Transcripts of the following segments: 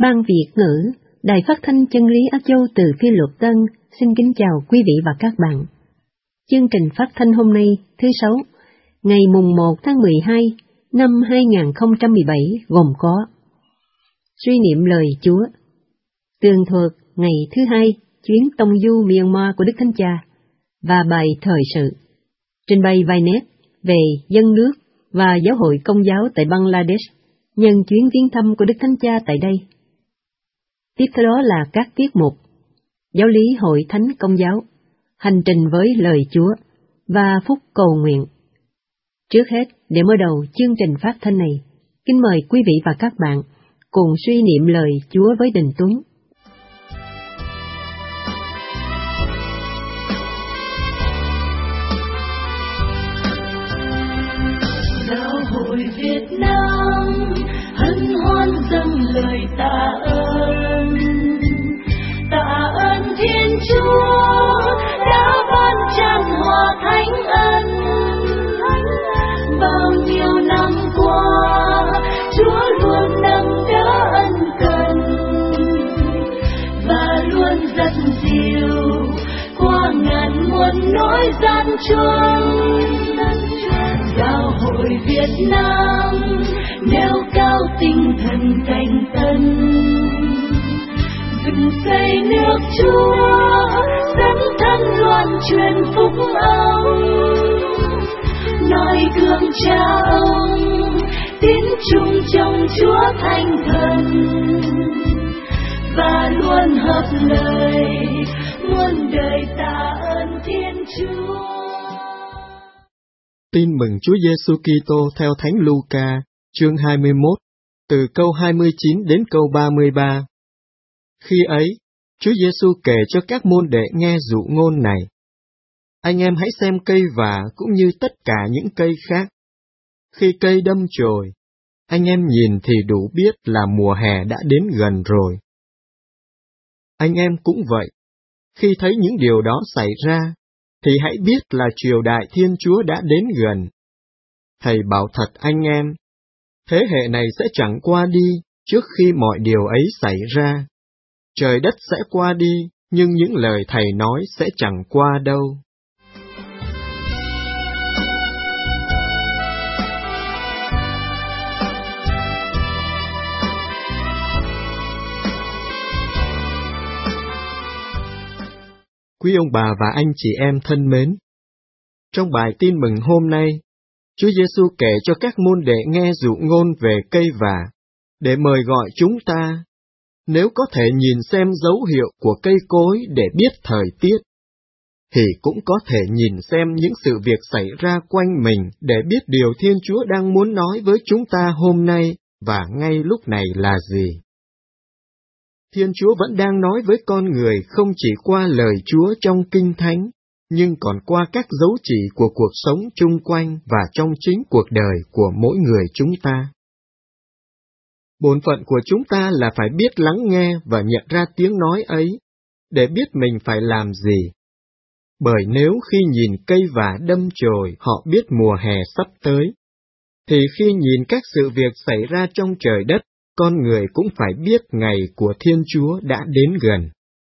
Ban Việt ngữ, Đài Phát thanh Chân lý Á Châu từ Phi Luật Tân xin kính chào quý vị và các bạn. Chương trình phát thanh hôm nay, thứ Sáu, ngày mùng 1 tháng 12 năm 2017 gồm có suy niệm lời Chúa, tường thuật ngày thứ hai chuyến tông du Myanmar của Đức Thánh Cha và bài thời sự, trình bày vài nét về dân nước và giáo hội Công giáo tại Bangladesh nhân chuyến viếng thăm của Đức Thánh Cha tại đây. Tiếp theo đó là các tiết mục giáo lý Hội Thánh Công giáo, hành trình với lời Chúa và phúc cầu nguyện. Trước hết, để mở đầu chương trình phát thanh này, kính mời quý vị và các bạn cùng suy niệm lời Chúa với Đình Tuấn. Giáo hội Việt Nam hân hoan dâng lời tạ ơn Thiên Chúa đã ban tràn hòa thánh ân. Bao nhiêu năm qua Chúa luôn nâng đỡ ân cần và luôn dắt dìu qua ngàn muôn nỗi gian truân. Giáo hội Việt Nam nêu cao tinh thần cảnh tân, dựng xây nước Chúa, dẫn thân loan truyền phúc âm, noi gương Cha ông, tiến chung trong Chúa Thánh Thần, và luôn hợp lời muôn đời tạ ơn Thiên Chúa. Tin mừng Chúa Giêsu Kitô theo Thánh Luca, chương 21, từ câu 29 đến câu 33. Khi ấy, Chúa Giêsu kể cho các môn đệ nghe dụ ngôn này: Anh em hãy xem cây vả cũng như tất cả những cây khác. Khi cây đâm chồi, anh em nhìn thì đủ biết là mùa hè đã đến gần rồi. Anh em cũng vậy, khi thấy những điều đó xảy ra, thì hãy biết là triều đại Thiên Chúa đã đến gần. Thầy bảo thật anh em, thế hệ này sẽ chẳng qua đi trước khi mọi điều ấy xảy ra. Trời đất sẽ qua đi, nhưng những lời Thầy nói sẽ chẳng qua đâu. Quý ông bà và anh chị em thân mến, trong bài tin mừng hôm nay, Chúa Giêsu kể cho các môn đệ nghe dụ ngôn về cây vả, để mời gọi chúng ta, nếu có thể nhìn xem dấu hiệu của cây cối để biết thời tiết, thì cũng có thể nhìn xem những sự việc xảy ra quanh mình để biết điều Thiên Chúa đang muốn nói với chúng ta hôm nay và ngay lúc này là gì. Thiên Chúa vẫn đang nói với con người không chỉ qua lời Chúa trong Kinh Thánh, nhưng còn qua các dấu chỉ của cuộc sống chung quanh và trong chính cuộc đời của mỗi người chúng ta. Bổn phận của chúng ta là phải biết lắng nghe và nhận ra tiếng nói ấy, để biết mình phải làm gì. Bởi nếu khi nhìn cây vả đâm chồi họ biết mùa hè sắp tới, thì khi nhìn các sự việc xảy ra trong trời đất, con người cũng phải biết ngày của Thiên Chúa đã đến gần.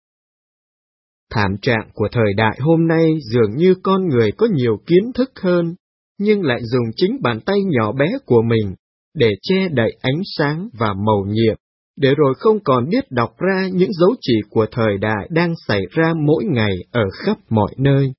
Thảm trạng của thời đại hôm nay dường như con người có nhiều kiến thức hơn, nhưng lại dùng chính bàn tay nhỏ bé của mình để che đậy ánh sáng và mầu nhiệm, để rồi không còn biết đọc ra những dấu chỉ của thời đại đang xảy ra mỗi ngày ở khắp mọi nơi.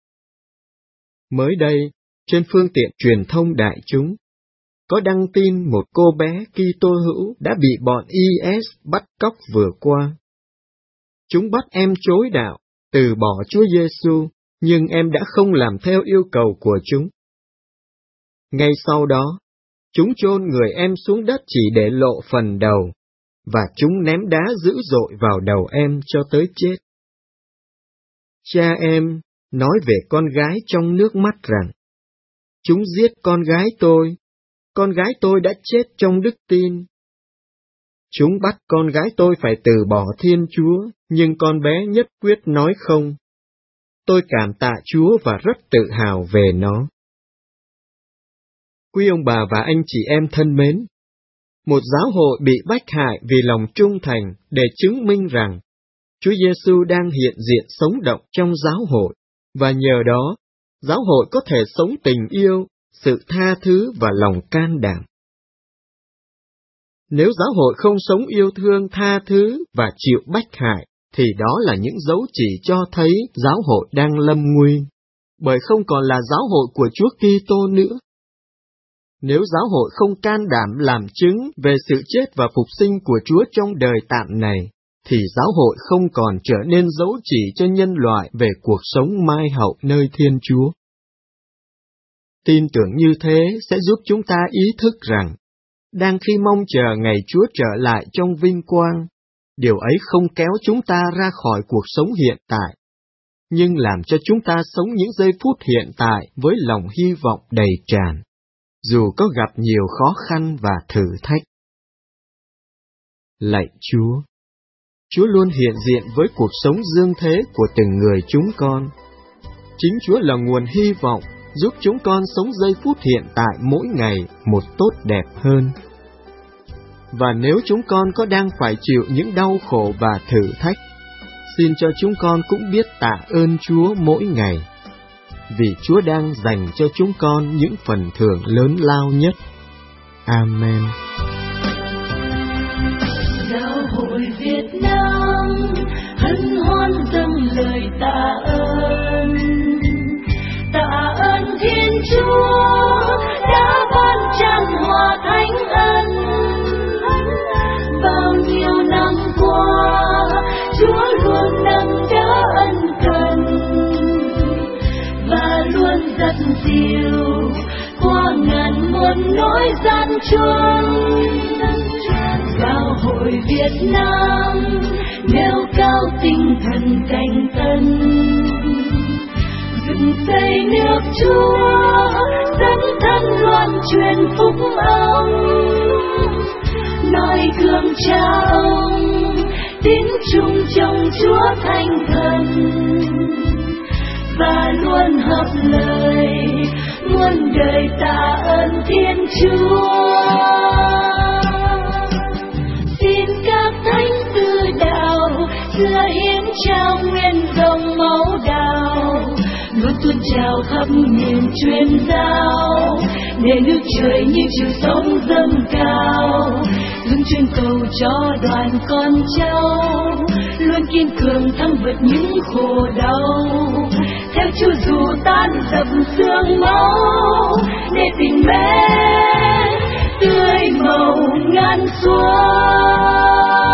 Mới đây, trên phương tiện truyền thông đại chúng, có đăng tin một cô bé Kitô hữu đã bị bọn IS bắt cóc vừa qua. Chúng bắt em chối đạo, từ bỏ Chúa Giêsu, nhưng em đã không làm theo yêu cầu của chúng. Ngay sau đó, chúng chôn người em xuống đất chỉ để lộ phần đầu, và chúng ném đá dữ dội vào đầu em cho tới chết. Cha em nói về con gái trong nước mắt rằng, chúng giết con gái tôi đã chết trong đức tin. Chúng bắt con gái tôi phải từ bỏ Thiên Chúa, nhưng con bé nhất quyết nói không. Tôi cảm tạ Chúa và rất tự hào về nó. Quý ông bà và anh chị em thân mến, Một giáo hội bị bách hại vì lòng trung thành để chứng minh rằng Chúa Giêsu đang hiện diện sống động trong giáo hội, và nhờ đó, giáo hội có thể sống tình yêu, sự tha thứ và lòng can đảm. Nếu giáo hội không sống yêu thương, tha thứ và chịu bách hại, thì đó là những dấu chỉ cho thấy giáo hội đang lâm nguy, bởi không còn là giáo hội của Chúa Kitô nữa. Nếu giáo hội không can đảm làm chứng về sự chết và phục sinh của Chúa trong đời tạm này, thì giáo hội không còn trở nên dấu chỉ cho nhân loại về cuộc sống mai hậu nơi Thiên Chúa. Tin tưởng như thế sẽ giúp chúng ta ý thức rằng, đang khi mong chờ ngày Chúa trở lại trong vinh quang, điều ấy không kéo chúng ta ra khỏi cuộc sống hiện tại, nhưng làm cho chúng ta sống những giây phút hiện tại với lòng hy vọng đầy tràn, dù có gặp nhiều khó khăn và thử thách. Lạy Chúa! Chúa luôn hiện diện với cuộc sống dương thế của từng người chúng con. Chính Chúa là nguồn hy vọng giúp chúng con sống giây phút hiện tại mỗi ngày một tốt đẹp hơn. Và nếu chúng con có đang phải chịu những đau khổ và thử thách, xin cho chúng con cũng biết tạ ơn Chúa mỗi ngày, vì Chúa đang dành cho chúng con những phần thưởng lớn lao nhất. Amen. Giáo hội Việt Nam hân hoan dâng lời tạ ơn Thiên Chúa đã ban tràn hòa thánh ân. Bao nhiêu năm qua, Chúa luôn nâng đỡ ân cần và luôn dắt dìu qua ngàn muôn nỗi gian truân. Giáo hội Việt Nam nêu cao tinh thần cảnh tân, dựng xây nước Chúa, dẫn thân loan truyền phúc âm, noi gương cha ông, tín chung trong Chúa Thánh Thần, và luôn hợp lời muôn đời tạ ơn Thiên Chúa. Xin các thánh tư đạo xưa hiến trao nguyên dòng máu đào, luôn tuôn trào khắp miền truyền giáo, để nước trời như chiều sóng dâng cao, hương truyền cầu cho đoàn con cháu luôn kiên cường thắng vượt những khổ đau, theo Chúa dù tan dập xương máu, để tình mến tươi màu ngàn xuân.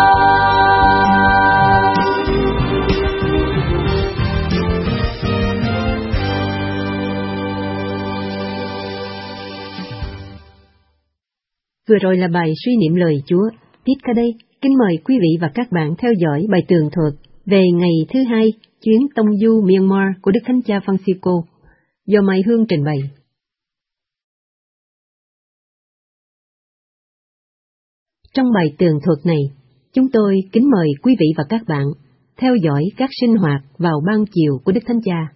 Vừa rồi là bài suy niệm lời Chúa. Tiếp theo đây, kính mời quý vị và các bạn theo dõi bài tường thuật về ngày thứ hai chuyến tông du Myanmar của Đức Thánh Cha Francisco, do Mai Hương trình bày. Trong bài tường thuật này, chúng tôi kính mời quý vị và các bạn theo dõi các sinh hoạt vào ban chiều của Đức Thánh Cha.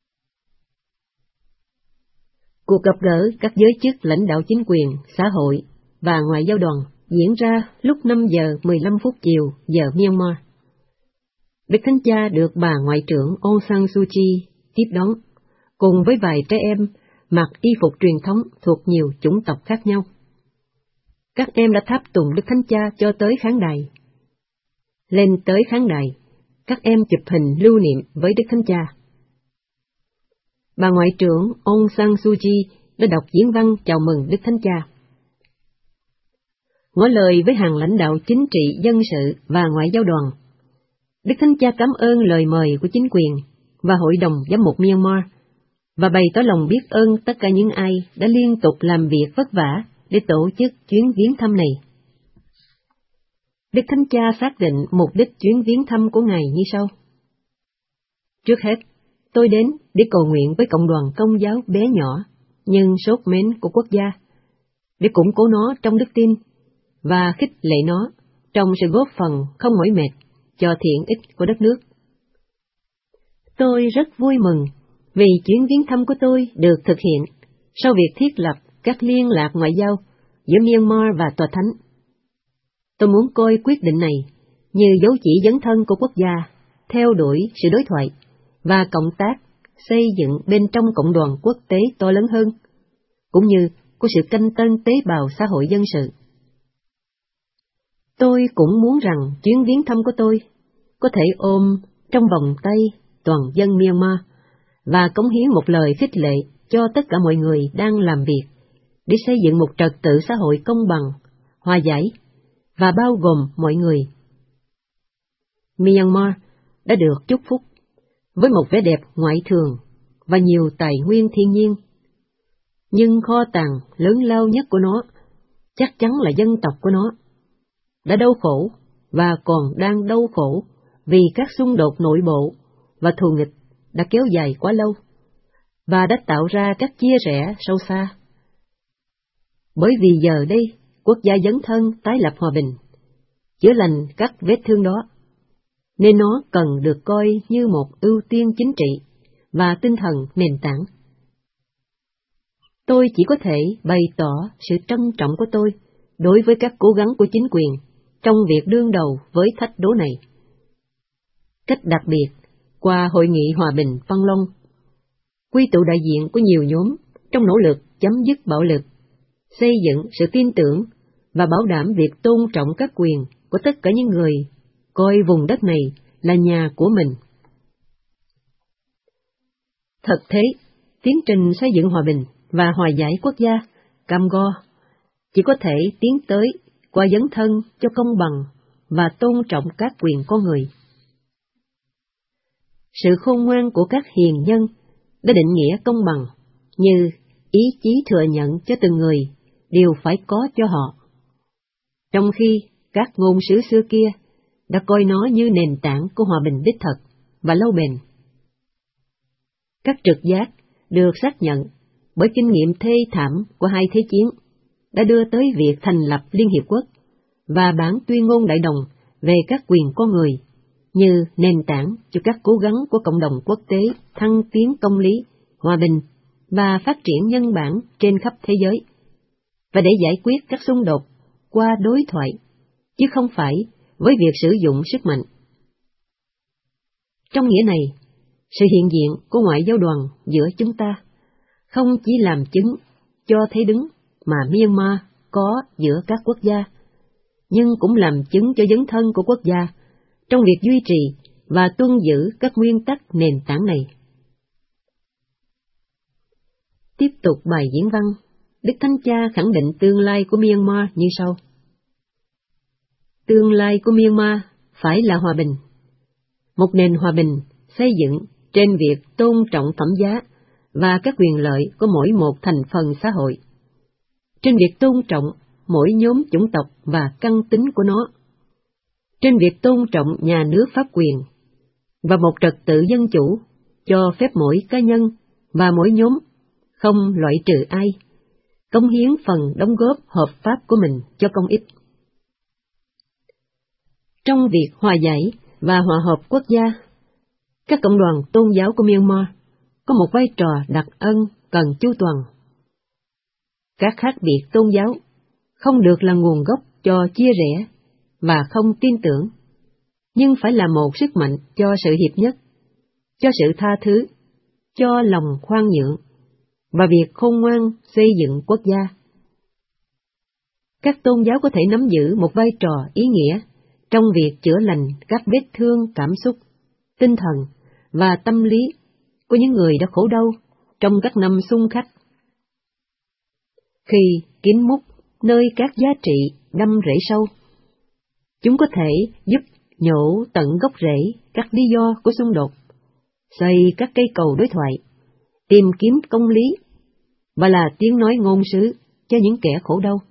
Cuộc gặp gỡ các giới chức lãnh đạo chính quyền, xã hội và ngoại giao đoàn diễn ra lúc 5 giờ 15 phút chiều giờ Myanmar. Đức Thánh Cha được bà Ngoại trưởng Aung San Suu Kyi tiếp đón, cùng với vài trẻ em mặc y phục truyền thống thuộc nhiều chủng tộc khác nhau. Các em đã tháp tùng Đức Thánh Cha cho tới khán đài. Lên tới khán đài, các em chụp hình lưu niệm với Đức Thánh Cha. Bà Ngoại trưởng Aung San Suu Kyi đã đọc diễn văn chào mừng Đức Thánh Cha. Ngỏ lời với hàng lãnh đạo chính trị, dân sự và ngoại giao đoàn, Đức Thánh Cha cảm ơn lời mời của chính quyền và Hội đồng Giám mục Myanmar và bày tỏ lòng biết ơn tất cả những ai đã liên tục làm việc vất vả để tổ chức chuyến viếng thăm này. Đức Thánh Cha xác định mục đích chuyến viếng thăm của Ngài như sau. Trước hết, tôi đến để cầu nguyện với cộng đoàn Công giáo bé nhỏ nhưng sốt mến của quốc gia, để củng cố nó trong đức tin và khích lệ nó trong sự góp phần không mỏi mệt cho thiện ích của đất nước. Tôi rất vui mừng vì chuyến viếng thăm của tôi được thực hiện sau việc thiết lập các liên lạc ngoại giao giữa Myanmar và Tòa Thánh Tôi muốn coi quyết định này như dấu chỉ dấn thân của quốc gia, theo đuổi sự đối thoại và cộng tác xây dựng bên trong cộng đoàn quốc tế to lớn hơn, cũng như của sự canh tân tế bào xã hội dân sự. Tôi cũng muốn rằng chuyến viếng thăm của tôi có thể ôm trong vòng tay toàn dân Myanmar và cống hiến một lời khích lệ cho tất cả mọi người đang làm việc để xây dựng một trật tự xã hội công bằng, hòa giải và bao gồm mọi người. Myanmar đã được chúc phúc với một vẻ đẹp ngoại thường và nhiều tài nguyên thiên nhiên, nhưng kho tàng lớn lao nhất của nó chắc chắn là dân tộc của nó, đã đau khổ và còn đang đau khổ vì các xung đột nội bộ và thù nghịch đã kéo dài quá lâu và đã tạo ra các chia rẽ sâu xa. Bởi vì giờ đây, quốc gia dấn thân tái lập hòa bình, chữa lành các vết thương đó, nên nó cần được coi như một ưu tiên chính trị và tinh thần nền tảng. Tôi chỉ có thể bày tỏ sự trân trọng của tôi đối với các cố gắng của chính quyền trong việc đương đầu với thách đố này. Cách đặc biệt, qua Hội nghị Hòa bình Văn Long, quy tụ đại diện của nhiều nhóm trong nỗ lực chấm dứt bạo lực, xây dựng sự tin tưởng và bảo đảm việc tôn trọng các quyền của tất cả những người coi vùng đất này là nhà của mình. Thật thế, tiến trình xây dựng hòa bình và hòa giải quốc gia cam go chỉ có thể tiến tới qua dấn thân cho công bằng và tôn trọng các quyền con người. Sự khôn ngoan của các hiền nhân đã định nghĩa công bằng như ý chí thừa nhận cho từng người đều phải có cho họ, trong khi các ngôn sứ xưa kia đã coi nó như nền tảng của hòa bình đích thực và lâu bền. Các trực giác được xác nhận bởi kinh nghiệm thê thảm của hai thế chiến đã đưa tới việc thành lập Liên Hiệp Quốc và bản tuyên ngôn Đại Đồng về các quyền con người như nền tảng cho các cố gắng của cộng đồng quốc tế thăng tiến công lý, hòa bình và phát triển nhân bản trên khắp thế giới, và để giải quyết các xung đột qua đối thoại, chứ không phải với việc sử dụng sức mạnh. Trong nghĩa này, sự hiện diện của ngoại giao đoàn giữa chúng ta không chỉ làm chứng cho thế đứng mà Myanmar có giữa các quốc gia, nhưng cũng làm chứng cho dấn thân của quốc gia trong việc duy trì và tuân giữ các nguyên tắc nền tảng này. Tiếp tục bài diễn văn, Đức Thánh Cha khẳng định tương lai của Myanmar như sau. Tương lai của Myanmar phải là hòa bình. Một nền hòa bình xây dựng trên việc tôn trọng phẩm giá và các quyền lợi của mỗi một thành phần xã hội, trên việc tôn trọng mỗi nhóm chủng tộc và căn tính của nó, trên việc tôn trọng nhà nước pháp quyền, và một trật tự dân chủ cho phép mỗi cá nhân và mỗi nhóm không loại trừ ai, cống hiến phần đóng góp hợp pháp của mình cho công ích. Trong việc hòa giải và hòa hợp quốc gia, các cộng đoàn tôn giáo của Myanmar có một vai trò đặc ân cần chu toàn. Các khác biệt tôn giáo không được là nguồn gốc cho chia rẽ và không tin tưởng, nhưng phải là một sức mạnh cho sự hiệp nhất, cho sự tha thứ, cho lòng khoan nhượng và việc khôn ngoan xây dựng quốc gia. Các tôn giáo có thể nắm giữ một vai trò ý nghĩa trong việc chữa lành các vết thương cảm xúc, tinh thần và tâm lý của những người đã khổ đau trong các năm xung khắc. Khi kiếm múc nơi các giá trị đâm rễ sâu, chúng có thể giúp nhổ tận gốc rễ các lý do của xung đột, xây các cây cầu đối thoại, tìm kiếm công lý và là tiếng nói ngôn sứ cho những kẻ khổ đau.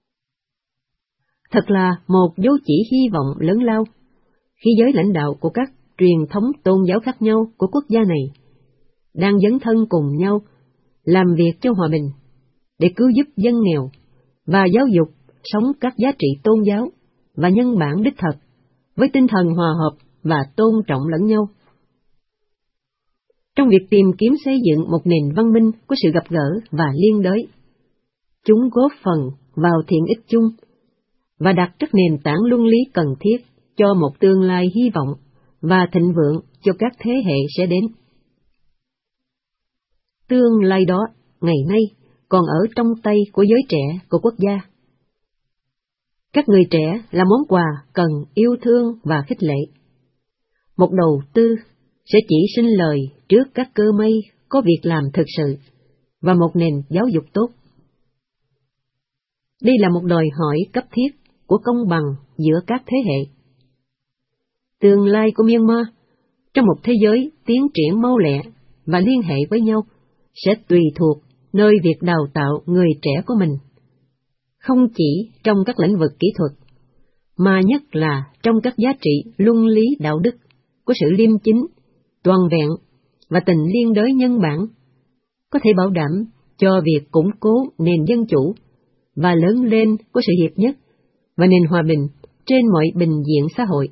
Thật là một dấu chỉ hy vọng lớn lao khi giới lãnh đạo của các truyền thống tôn giáo khác nhau của quốc gia này đang dấn thân cùng nhau làm việc cho hòa bình, để cứu giúp dân nghèo và giáo dục sống các giá trị tôn giáo và nhân bản đích thực với tinh thần hòa hợp và tôn trọng lẫn nhau. Trong việc tìm kiếm xây dựng một nền văn minh của sự gặp gỡ và liên đới, chúng góp phần vào thiện ích chung và đặt các nền tảng luân lý cần thiết cho một tương lai hy vọng và thịnh vượng cho các thế hệ sẽ đến. Tương lai đó ngày nay còn ở trong tay của giới trẻ của quốc gia. Các người trẻ là món quà cần yêu thương và khích lệ. Một đầu tư sẽ chỉ sinh lời trước các cơ may có việc làm thực sự và một nền giáo dục tốt. Đây là một đòi hỏi cấp thiết của công bằng giữa các thế hệ. Tương lai của Myanmar trong một thế giới tiến triển mau lẹ và liên hệ với nhau sẽ tùy thuộc nơi việc đào tạo người trẻ của mình, không chỉ trong các lĩnh vực kỹ thuật, mà nhất là trong các giá trị luân lý đạo đức của sự liêm chính, toàn vẹn và tình liên đới nhân bản, có thể bảo đảm cho việc củng cố nền dân chủ và lớn lên của sự hiệp nhất và nền hòa bình trên mọi bình diện xã hội.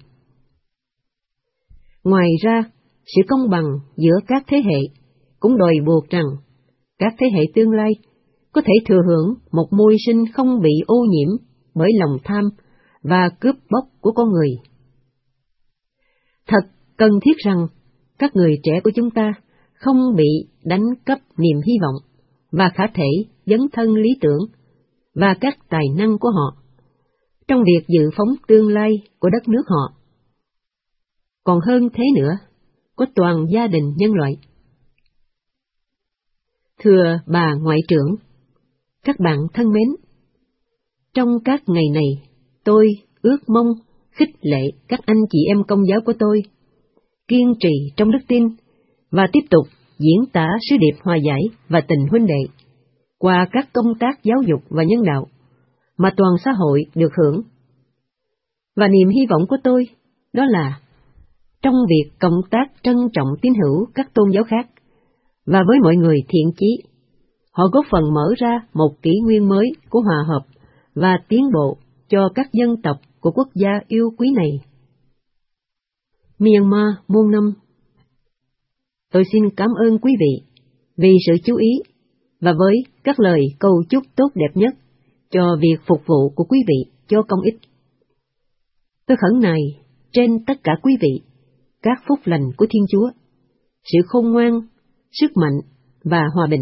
Ngoài ra, sự công bằng giữa các thế hệ cũng đòi buộc rằng các thế hệ tương lai có thể thừa hưởng một môi sinh không bị ô nhiễm bởi lòng tham và cướp bóc của con người. Thật cần thiết rằng các người trẻ của chúng ta không bị đánh cắp niềm hy vọng và khả thể dấn thân lý tưởng và các tài năng của họ trong việc dự phóng tương lai của đất nước họ. Còn hơn thế nữa, của toàn gia đình nhân loại. Thưa bà Ngoại trưởng, các bạn thân mến, trong các ngày này, tôi ước mong khích lệ các anh chị em công giáo của tôi kiên trì trong đức tin và tiếp tục diễn tả sứ điệp hòa giải và tình huynh đệ qua các công tác giáo dục và nhân đạo mà toàn xã hội được hưởng. Và niềm hy vọng của tôi đó là trong việc cộng tác trân trọng tín hữu các tôn giáo khác và với mọi người thiện chí, họ góp phần mở ra một kỷ nguyên mới của hòa hợp và tiến bộ cho các dân tộc của quốc gia yêu quý này. Myanmar muôn năm. Tôi xin cảm ơn quý vị vì sự chú ý và với các lời cầu chúc tốt đẹp nhất cho việc phục vụ của quý vị cho công ích. Tôi khẩn nài trên tất cả quý vị các phúc lành của Thiên Chúa, sự khôn ngoan, sức mạnh và hòa bình.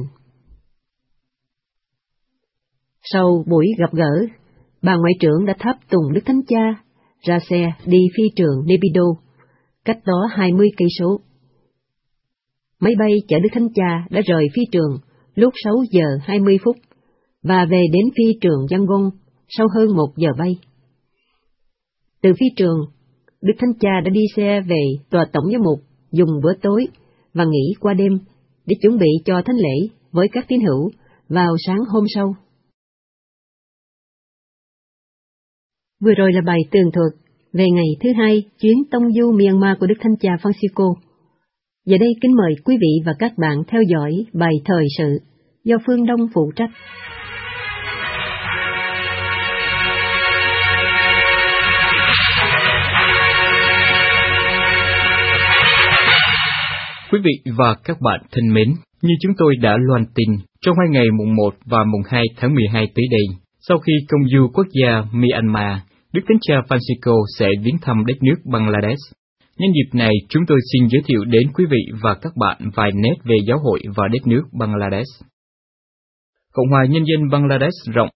Sau buổi gặp gỡ, bà Ngoại trưởng đã tháp tùng Đức Thánh Cha ra xe đi phi trường Naypyidaw, cách đó 20 cây số. Máy bay chở Đức Thánh Cha đã rời phi trường lúc 6 giờ 20 phút và về đến phi trường Yangon sau hơn 1 giờ bay. Từ phi trường, Đức Thánh Cha đã đi xe về tòa tổng giám mục dùng bữa tối và nghỉ qua đêm để chuẩn bị cho thánh lễ với các tín hữu vào sáng hôm sau. Vừa rồi là bài tường thuật về ngày thứ hai chuyến tông du Myanmar của Đức Thánh Cha Francisco. Giờ đây kính mời quý vị và các bạn theo dõi bài thời sự do Phương Đông phụ trách. Quý vị và các bạn thân mến, như chúng tôi đã loan tin, trong 2 ngày mùng 1 và mùng 2 tháng 12 tới đây, sau khi công du quốc gia Myanmar, Đức Thánh Cha Francisco sẽ viếng thăm đất nước Bangladesh. Nhân dịp này, chúng tôi xin giới thiệu đến quý vị và các bạn vài nét về giáo hội và đất nước Bangladesh. Cộng hòa Nhân dân Bangladesh rộng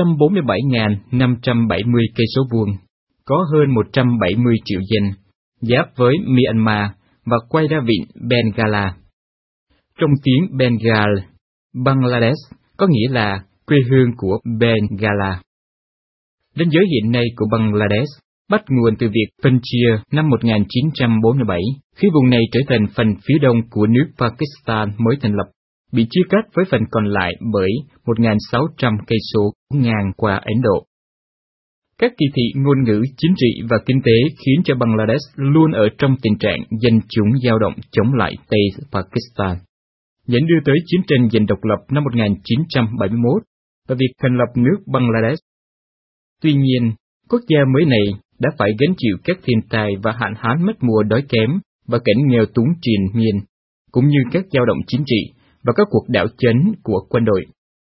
147.570 cây số vuông, có hơn 170 triệu dân, giáp với Myanmar và quay ra vịnh Bengala. Trong tiếng Bengal, Bangladesh có nghĩa là quê hương của Bengala. Ranh giới hiện nay của Bangladesh bắt nguồn từ việc phân chia năm 1947, khi vùng này trở thành phần phía đông của nước Pakistan mới thành lập, bị chia cắt với phần còn lại bởi 1.600 cây số ngang qua Ấn Độ. Các kỳ thị ngôn ngữ, chính trị và kinh tế khiến cho Bangladesh luôn ở trong tình trạng dân chúng dao động chống lại Tây Pakistan, dẫn đưa tới chiến tranh giành độc lập năm 1971 và việc thành lập nước Bangladesh. Tuy nhiên, quốc gia mới này đã phải gánh chịu các thiên tai và hạn hán mất mùa đói kém và cảnh nghèo túng triền miên, cũng như các dao động chính trị và các cuộc đảo chấn của quân đội.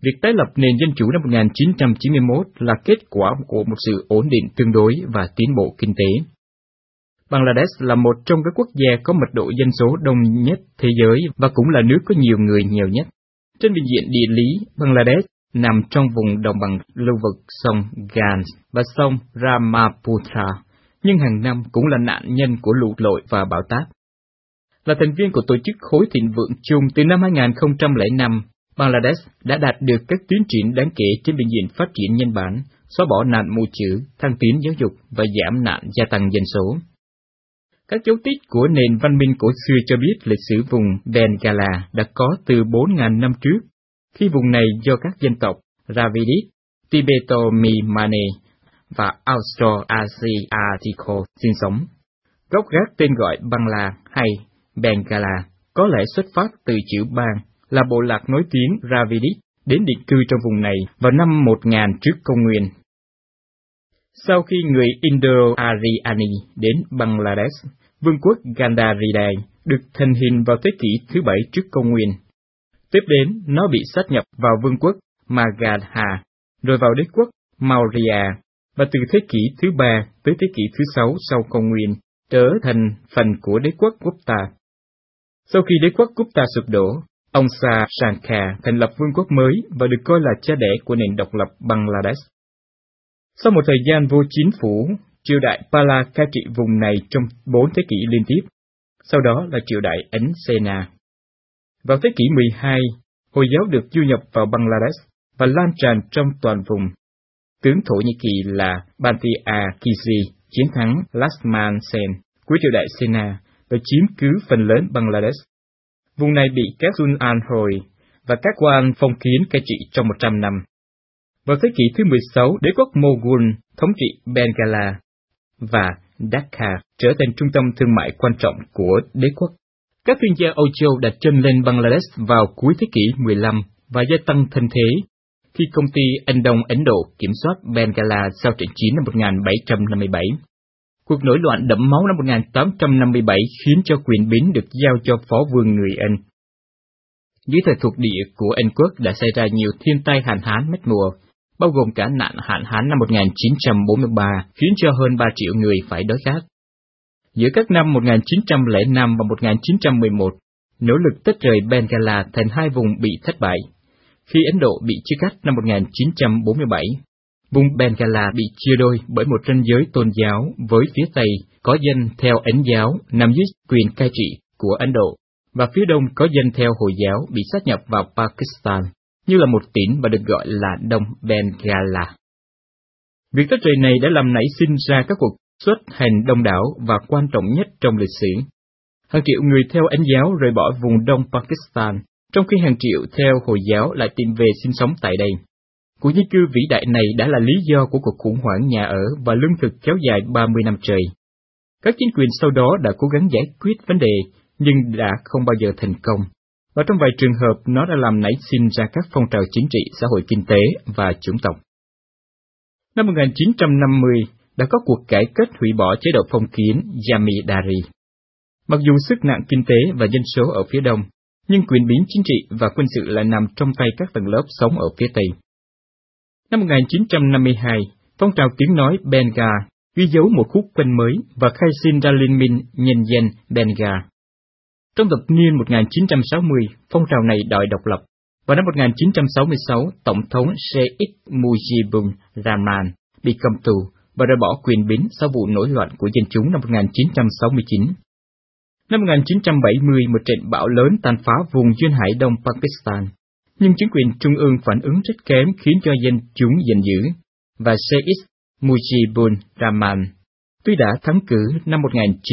Việc tái lập nền dân chủ năm 1991 là kết quả của một sự ổn định tương đối và tiến bộ kinh tế. Bangladesh là một trong các quốc gia có mật độ dân số đông nhất thế giới và cũng là nước có nhiều người nhiều nhất. Trên bình diện địa lý, Bangladesh nằm trong vùng đồng bằng lưu vực sông Ganges và sông Brahmaputra, nhưng hàng năm cũng là nạn nhân của lụt lội và bão táp. Là thành viên của Tổ chức Khối Thịnh Vượng Chung từ năm 2005, Bangladesh đã đạt được các tiến triển đáng kể trên bình diện phát triển nhân bản, xóa bỏ nạn mù chữ, thăng tiến giáo dục và giảm nạn gia tăng dân số. Các dấu tích của nền văn minh cổ xưa cho biết lịch sử vùng Bengala đã có từ 4.000 năm trước, khi vùng này do các dân tộc Dravidic, Tibeto-Mimane và Austroasiatico sinh sống. Gốc gác tên gọi Bangla hay Bengala có lẽ xuất phát từ chữ Bang, là bộ lạc nối tiếng Dravidic đến định cư trong vùng này vào năm 1000 trước công nguyên. Sau khi người Indo-Aryani đến Bangladesh, vương quốc Gandhariday được thành hình vào thế kỷ thứ 7 trước công nguyên. Tiếp đến, nó bị sát nhập vào vương quốc Magadha, rồi vào đế quốc Maurya, và từ thế kỷ thứ 3 tới thế kỷ thứ 6 sau công nguyên, trở thành phần của đế quốc Gupta. Sau khi đế quốc Gupta sụp đổ, ông Shah Shankar thành lập vương quốc mới và được coi là cha đẻ của nền độc lập Bangladesh. Sau một thời gian vô chính phủ, triều đại Pala cai trị vùng này trong 4 thế kỷ liên tiếp, sau đó là triều đại Ấn Sena. Vào thế kỷ 12, Hồi giáo được du nhập vào Bangladesh và lan tràn trong toàn vùng. Tướng Thổ Nhĩ Kỳ là Bantia Kizi chiến thắng Lakshman Sen cuối triều đại Sena và chiếm cứ phần lớn Bangladesh. Vùng này bị các Sultan hồi và các quan phong kiến cai trị trong 100 năm. Vào thế kỷ thứ 16, đế quốc Mughal thống trị Bengala và Dhaka trở thành trung tâm thương mại quan trọng của đế quốc. Các thương gia Âu Châu đặt chân lên Bangladesh vào cuối thế kỷ 15 và gia tăng thân thế khi công ty Anh Đông Ấn Độ kiểm soát Bengala sau trận chiến năm 1757. Cuộc nổi loạn đẫm máu năm 1857 khiến cho quyền bính được giao cho phó vương người Anh. Dưới thời thuộc địa của Anh quốc đã xảy ra nhiều thiên tai hạn hán mất mùa, bao gồm cả nạn hạn hán năm 1943 khiến cho hơn 3 triệu người phải đói khát. Giữa các năm 1905 và 1911, nỗ lực tách rời Bengala thành hai vùng bị thất bại. Khi Ấn Độ bị chia cắt năm 1947, vùng Bengala bị chia đôi bởi một ranh giới tôn giáo với phía Tây có dân theo Ấn giáo nằm dưới quyền cai trị của Ấn Độ, và phía Đông có dân theo Hồi giáo bị sát nhập vào Pakistan, như là một tỉnh và được gọi là Đông Bengala. Việc tách rời này đã làm nảy sinh ra các cuộc xuất hành đông đảo và quan trọng nhất trong lịch sử. Hàng triệu người theo Ấn giáo rời bỏ vùng Đông Pakistan, trong khi hàng triệu theo Hồi giáo lại tìm về sinh sống tại đây. Cuộc di cư vĩ đại này đã là lý do của cuộc khủng hoảng nhà ở và lương thực kéo dài 30 năm trời. Các chính quyền sau đó đã cố gắng giải quyết vấn đề, nhưng đã không bao giờ thành công, và trong vài trường hợp nó đã làm nảy sinh ra các phong trào chính trị, xã hội kinh tế và chủng tộc. Năm 1950, đã có cuộc cải cách hủy bỏ chế độ phong kiến Jamidari. Mặc dù sức nặng kinh tế và dân số ở phía Đông, nhưng quyền bính chính trị và quân sự lại nằm trong tay các tầng lớp sống ở phía Tây. Năm 1952, phong trào tiếng nói Bengal ghi dấu một khúc quanh mới và khai sinh ra Liên minh Nhân dân Bengal. Trong thập niên 1960, phong trào này đòi độc lập. Vào năm 1966, Tổng thống Sheikh Mujibur Rahman bị cầm tù và rời bỏ quyền bính sau vụ nổi loạn của dân chúng năm 1969. Năm 1970, một trận bão lớn tàn phá vùng duyên hải Đông Pakistan, nhưng chính quyền trung ương phản ứng rất kém khiến cho dân chúng giận dữ, và Sheikh Mujibur Rahman tuy đã thắng cử năm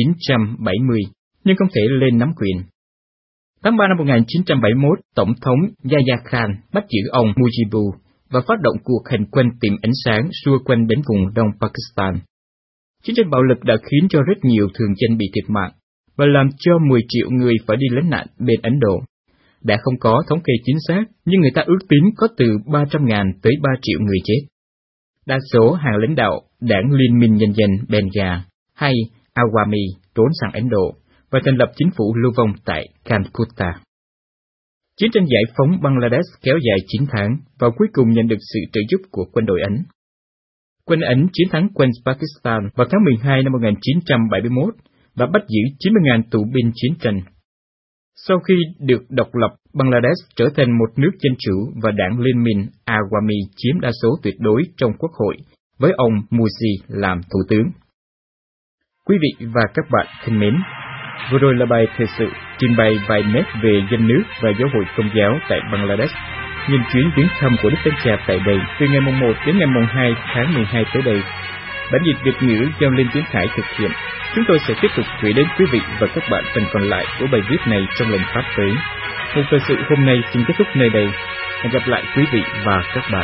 1970, nhưng không thể lên nắm quyền. Tháng 3 năm 1971, Tổng thống Yahya Khan bắt giữ ông Mujibur và phát động cuộc hành quân tìm ánh sáng xua quanh đến vùng Đông Pakistan. Chiến tranh bạo lực đã khiến cho rất nhiều thường dân bị thiệt mạng và làm cho 10 triệu người phải đi lánh nạn bên Ấn Độ. Đã không có thống kê chính xác, nhưng người ta ước tính có từ 300.000 tới 3 triệu người chết. Đa số hàng lãnh đạo đảng Liên minh Nhân dân Bengal hay Awami trốn sang Ấn Độ và thành lập chính phủ lưu vong tại Calcutta. Chiến tranh giải phóng Bangladesh kéo dài 9 tháng và cuối cùng nhận được sự trợ giúp của quân đội Ấn. Quân Ấn chiến thắng quân Pakistan vào tháng 12 năm 1971 và bắt giữ 90.000 tù binh chiến tranh. Sau khi được độc lập, Bangladesh trở thành một nước dân chủ và đảng Liên minh Awami chiếm đa số tuyệt đối trong quốc hội, với ông Mursi làm thủ tướng. Quý vị và các bạn thân mến, vừa rồi là bài thời sự trình bày vài nét về dân nước và giáo hội Công giáo tại Bangladesh, nhân chuyến viếng thăm của Đức Thánh Cha tại đây từ ngày mùng 1 đến ngày mùng 2 tháng 12 tới đây. Bản dịch Việt ngữ do Linh Tiến Khải thực hiện. Chúng tôi sẽ tiếp tục gửi đến quý vị và các bạn phần còn lại của bài viết này trong lần phát tới. Một thời sự hôm nay xin kết thúc nơi đây. Hẹn gặp lại quý vị và các bạn.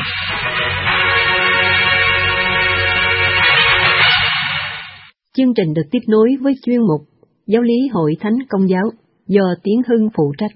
Chương trình được tiếp nối với chuyên mục Giáo lý Hội Thánh Công giáo do Tiến Hưng phụ trách.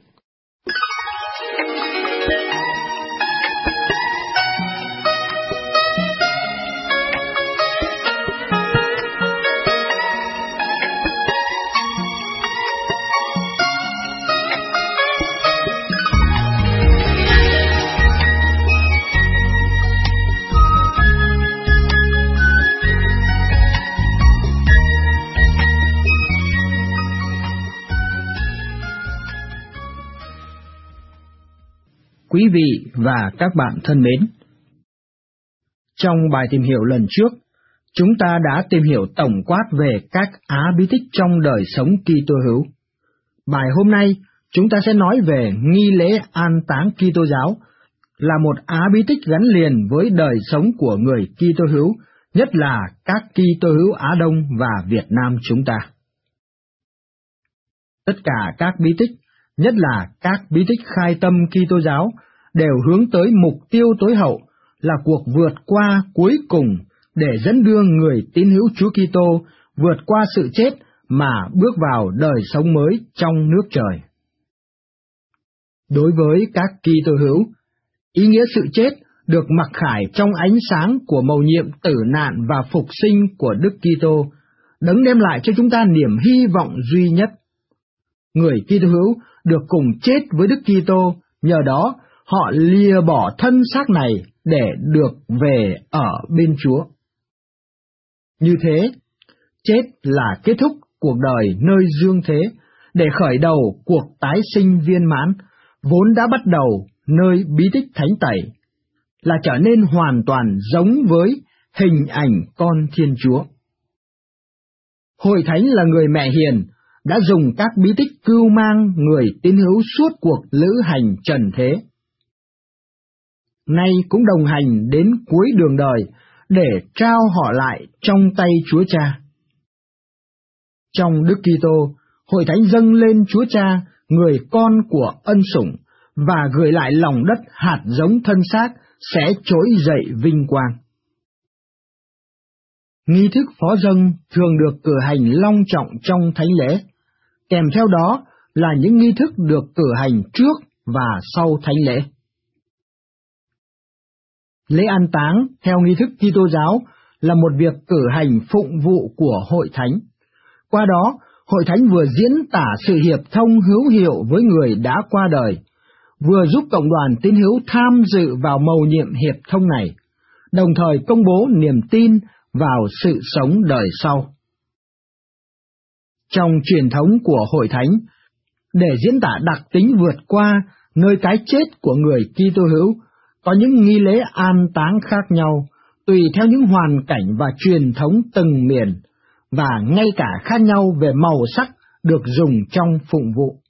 Quý vị và các bạn thân mến, trong bài tìm hiểu lần trước, chúng ta đã tìm hiểu tổng quát về các á bí tích trong đời sống Kitô hữu. Bài hôm nay, chúng ta sẽ nói về nghi lễ an táng Kitô giáo, là một á bí tích gắn liền với đời sống của người Kitô hữu, nhất là các Kitô hữu Á Đông và Việt Nam chúng ta. Tất cả các bí tích, nhất là các bí tích khai tâm Kitô giáo, đều hướng tới mục tiêu tối hậu là cuộc vượt qua cuối cùng để dẫn đưa người tín hữu Chúa Kitô vượt qua sự chết mà bước vào đời sống mới trong nước trời. Đối với các Kitô hữu, ý nghĩa sự chết được mặc khải trong ánh sáng của mầu nhiệm tử nạn và phục sinh của Đức Kitô, đấng đem lại cho chúng ta niềm hy vọng duy nhất. Người Kitô hữu được cùng chết với Đức Kitô, nhờ đó họ lìa bỏ thân xác này để được về ở bên Chúa. Như thế, chết là kết thúc cuộc đời nơi dương thế, để khởi đầu cuộc tái sinh viên mãn, vốn đã bắt đầu nơi bí tích thánh tẩy, là trở nên hoàn toàn giống với hình ảnh con Thiên Chúa. Hội Thánh là người mẹ hiền, đã dùng các bí tích cưu mang người tín hữu suốt cuộc lữ hành trần thế. Nay cũng đồng hành đến cuối đường đời để trao họ lại trong tay Chúa Cha. Trong Đức Kitô, Hội Thánh dâng lên Chúa Cha, người con của ân sủng, và gửi lại lòng đất hạt giống thân xác sẽ trỗi dậy vinh quang. Nghi thức phó dâng thường được cử hành long trọng trong thánh lễ, kèm theo đó là những nghi thức được cử hành trước và sau thánh lễ. Lễ an táng theo nghi thức Kitô giáo là một việc cử hành phụng vụ của Hội Thánh. Qua đó, Hội Thánh vừa diễn tả sự hiệp thông hữu hiệu với người đã qua đời, vừa giúp cộng đoàn tín hữu tham dự vào mầu nhiệm hiệp thông này, đồng thời công bố niềm tin vào sự sống đời sau. Trong truyền thống của Hội Thánh, để diễn tả đặc tính vượt qua nơi cái chết của người Kitô hữu, có những nghi lễ an táng khác nhau, tùy theo những hoàn cảnh và truyền thống từng miền, và ngay cả khác nhau về màu sắc được dùng trong phụng vụ.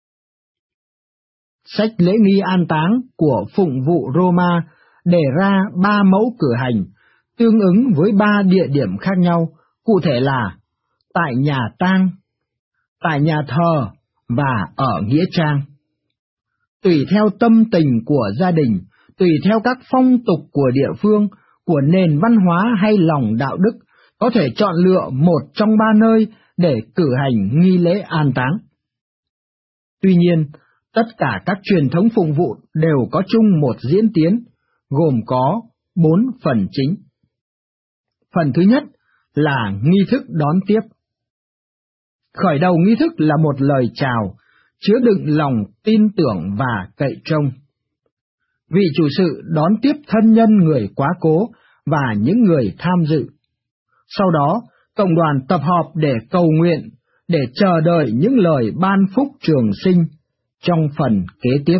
Sách lễ nghi an táng của phụng vụ Roma đề ra 3 mẫu cử hành, tương ứng với 3 địa điểm khác nhau, cụ thể là tại nhà tang, tại nhà thờ và ở nghĩa trang. Tùy theo tâm tình của gia đình, tùy theo các phong tục của địa phương, của nền văn hóa hay lòng đạo đức, có thể chọn lựa một trong 3 nơi để cử hành nghi lễ an táng. Tuy nhiên, tất cả các truyền thống phụng vụ đều có chung một diễn tiến, gồm có 4 phần chính. Phần thứ nhất là nghi thức đón tiếp. Khởi đầu nghi thức là một lời chào, chứa đựng lòng tin tưởng và cậy trông. Vị chủ sự đón tiếp thân nhân người quá cố và những người tham dự. Sau đó, cộng đoàn tập họp để cầu nguyện, để chờ đợi những lời ban phúc trường sinh trong phần kế tiếp.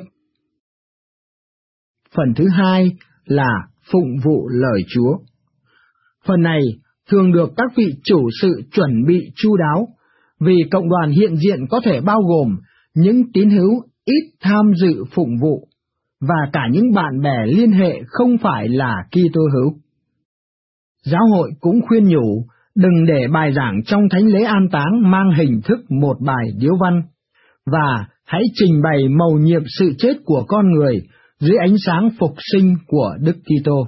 Phần thứ hai là phụng vụ lời Chúa. Phần này thường được các vị chủ sự chuẩn bị chu đáo, vì cộng đoàn hiện diện có thể bao gồm những tín hữu ít tham dự phụng vụ, và cả những bạn bè liên hệ không phải là Kitô hữu. Giáo hội cũng khuyên nhủ đừng để bài giảng trong thánh lễ an táng mang hình thức một bài điếu văn, và hãy trình bày mầu nhiệm sự chết của con người dưới ánh sáng phục sinh của Đức Kitô.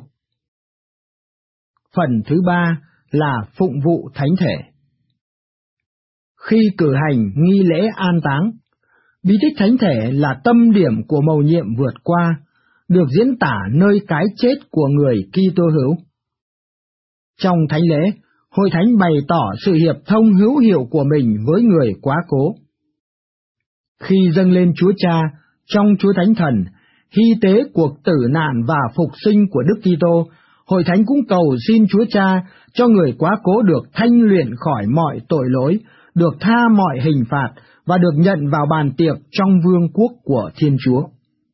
Phần thứ ba là phụng vụ thánh thể. Khi cử hành nghi lễ an táng, bí tích thánh thể là tâm điểm của mầu nhiệm vượt qua, được diễn tả nơi cái chết của người Kitô hữu. Trong thánh lễ, hội thánh bày tỏ sự hiệp thông hữu hiệu của mình với người quá cố. Khi dâng lên Chúa Cha trong Chúa Thánh Thần, hy tế cuộc tử nạn và phục sinh của Đức Kitô, hội thánh cũng cầu xin Chúa Cha cho người quá cố được thanh luyện khỏi mọi tội lỗi, được tha mọi hình phạt và được nhận vào bàn tiệc trong vương quốc của Thiên Chúa.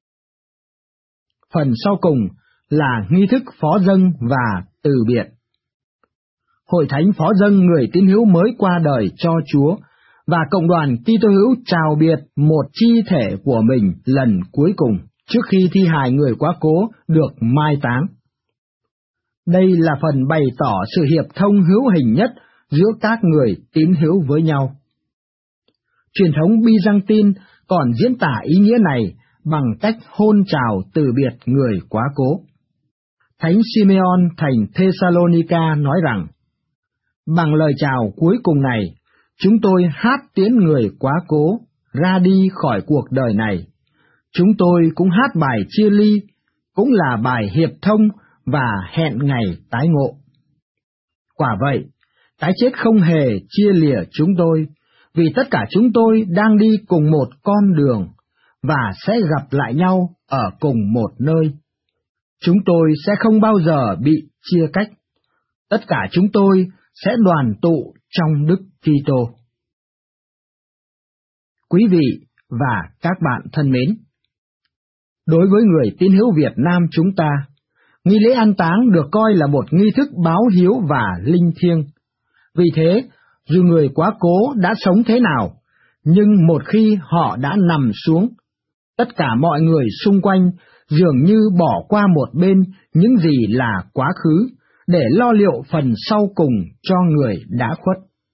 Phần sau cùng là nghi thức phó dâng và từ biệt. Hội thánh phó dâng người tín hữu mới qua đời cho Chúa, và cộng đoàn Kitô hữu chào biệt một chi thể của mình lần cuối cùng, trước khi thi hài người quá cố được mai táng. Đây là phần bày tỏ sự hiệp thông hữu hình nhất giữa các người tín hữu với nhau. Truyền thống Byzantine còn diễn tả ý nghĩa này bằng cách hôn chào từ biệt người quá cố. Thánh Simeon thành Thessalonica nói rằng, bằng lời chào cuối cùng này, chúng tôi hát tiễn người quá cố ra đi khỏi cuộc đời này. Chúng tôi cũng hát bài chia ly, cũng là bài hiệp thông và hẹn ngày tái ngộ. Quả vậy, cái chết không hề chia lìa chúng tôi, vì tất cả chúng tôi đang đi cùng một con đường, và sẽ gặp lại nhau ở cùng một nơi. Chúng tôi sẽ không bao giờ bị chia cách. Tất cả chúng tôi sẽ đoàn tụ trong Đức Kitô. Quý vị và các bạn thân mến, đối với người tín hữu Việt Nam chúng ta, nghi lễ an táng được coi là một nghi thức báo hiếu và linh thiêng. Vì thế, dù người quá cố đã sống thế nào, nhưng một khi họ đã nằm xuống, tất cả mọi người xung quanh dường như bỏ qua một bên những gì là quá khứ, để lo liệu phần sau cùng cho người đã khuất.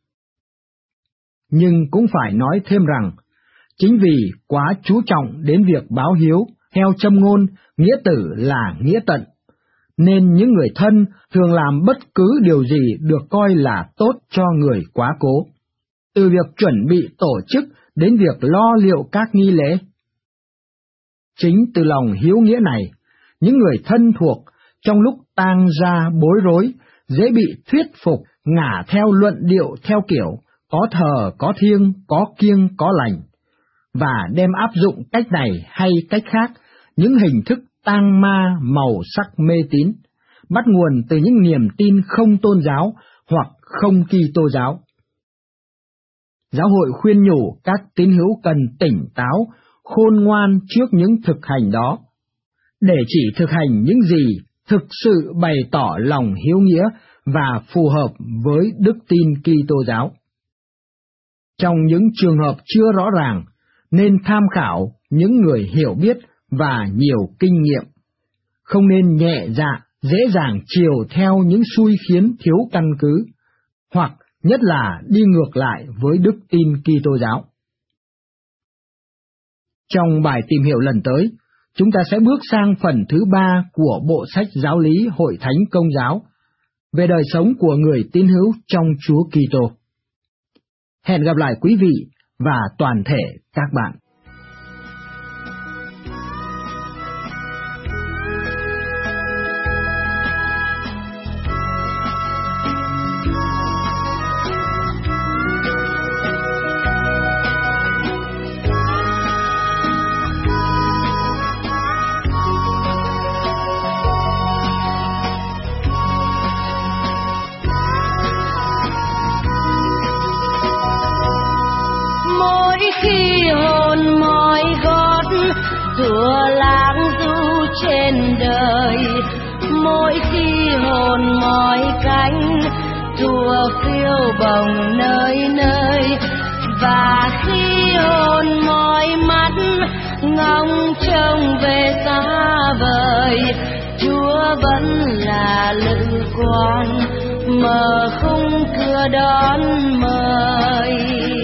Nhưng cũng phải nói thêm rằng, chính vì quá chú trọng đến việc báo hiếu, theo châm ngôn nghĩa tử là nghĩa tận, nên những người thân thường làm bất cứ điều gì được coi là tốt cho người quá cố, từ việc chuẩn bị tổ chức đến việc lo liệu các nghi lễ. Chính từ lòng hiếu nghĩa này, những người thân thuộc trong lúc tang gia bối rối dễ bị thuyết phục ngả theo luận điệu theo kiểu có thờ, có thiêng, có kiêng, có lành, và đem áp dụng cách này hay cách khác những hình thức tang ma màu sắc mê tín, bắt nguồn từ những niềm tin không tôn giáo hoặc không Kitô giáo. Giáo hội khuyên nhủ các tín hữu cần tỉnh táo, khôn ngoan trước những thực hành đó, để chỉ thực hành những gì thực sự bày tỏ lòng hiếu nghĩa và phù hợp với đức tin Kitô giáo. Trong những trường hợp chưa rõ ràng, nên tham khảo những người hiểu biết và nhiều kinh nghiệm, không nên nhẹ dạ, dễ dàng chiều theo những xui khiến thiếu căn cứ, hoặc nhất là đi ngược lại với đức tin Kitô giáo. Trong bài tìm hiểu lần tới, chúng ta sẽ bước sang phần thứ 3 của bộ sách giáo lý Hội Thánh Công giáo về đời sống của người tín hữu trong Chúa Kitô. Hẹn gặp lại quý vị và toàn thể các bạn. khi hồn mỏi gót thủa lãng du trên đời, mỗi khi hồn mỏi cánh thủa phiêu bồng nơi nơi, và khi hồn mỏi mắt ngóng trông về xa vời, Chúa vẫn là lữ quan mở khung cửa đón mời.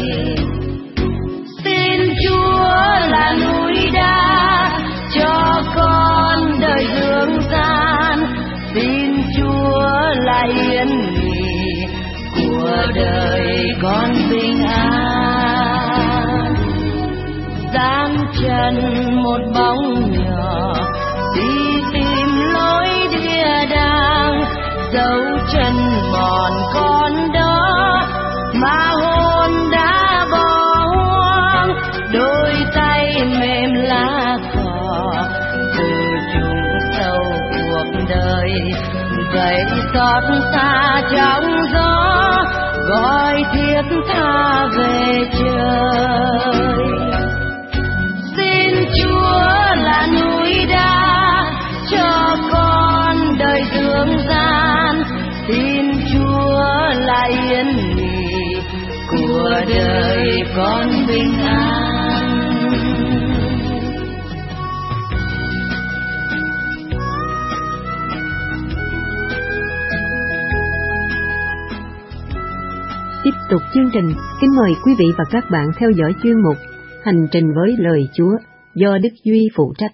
Xin Chúa là núi đá cho con đời dương gian, xin Chúa là yên nghỉ của đời con bình an. Gian chân một bóng nhỏ đi tìm lối địa đàng, dấu chân mòn con đó mà hồn đã bỏ hoang, đôi tay mềm lá cỏ từ trùng sâu cuộc đời, vậy xót xa trong gió gọi thiết tha về trời. Xin Chúa là núi đá cho con đời dương gian, xin Chúa là yên nghỉ của đời con bình an. Tiếp tục chương trình, kính mời quý vị và các bạn theo dõi chuyên mục Hành trình với lời Chúa do Đức Duy phụ trách.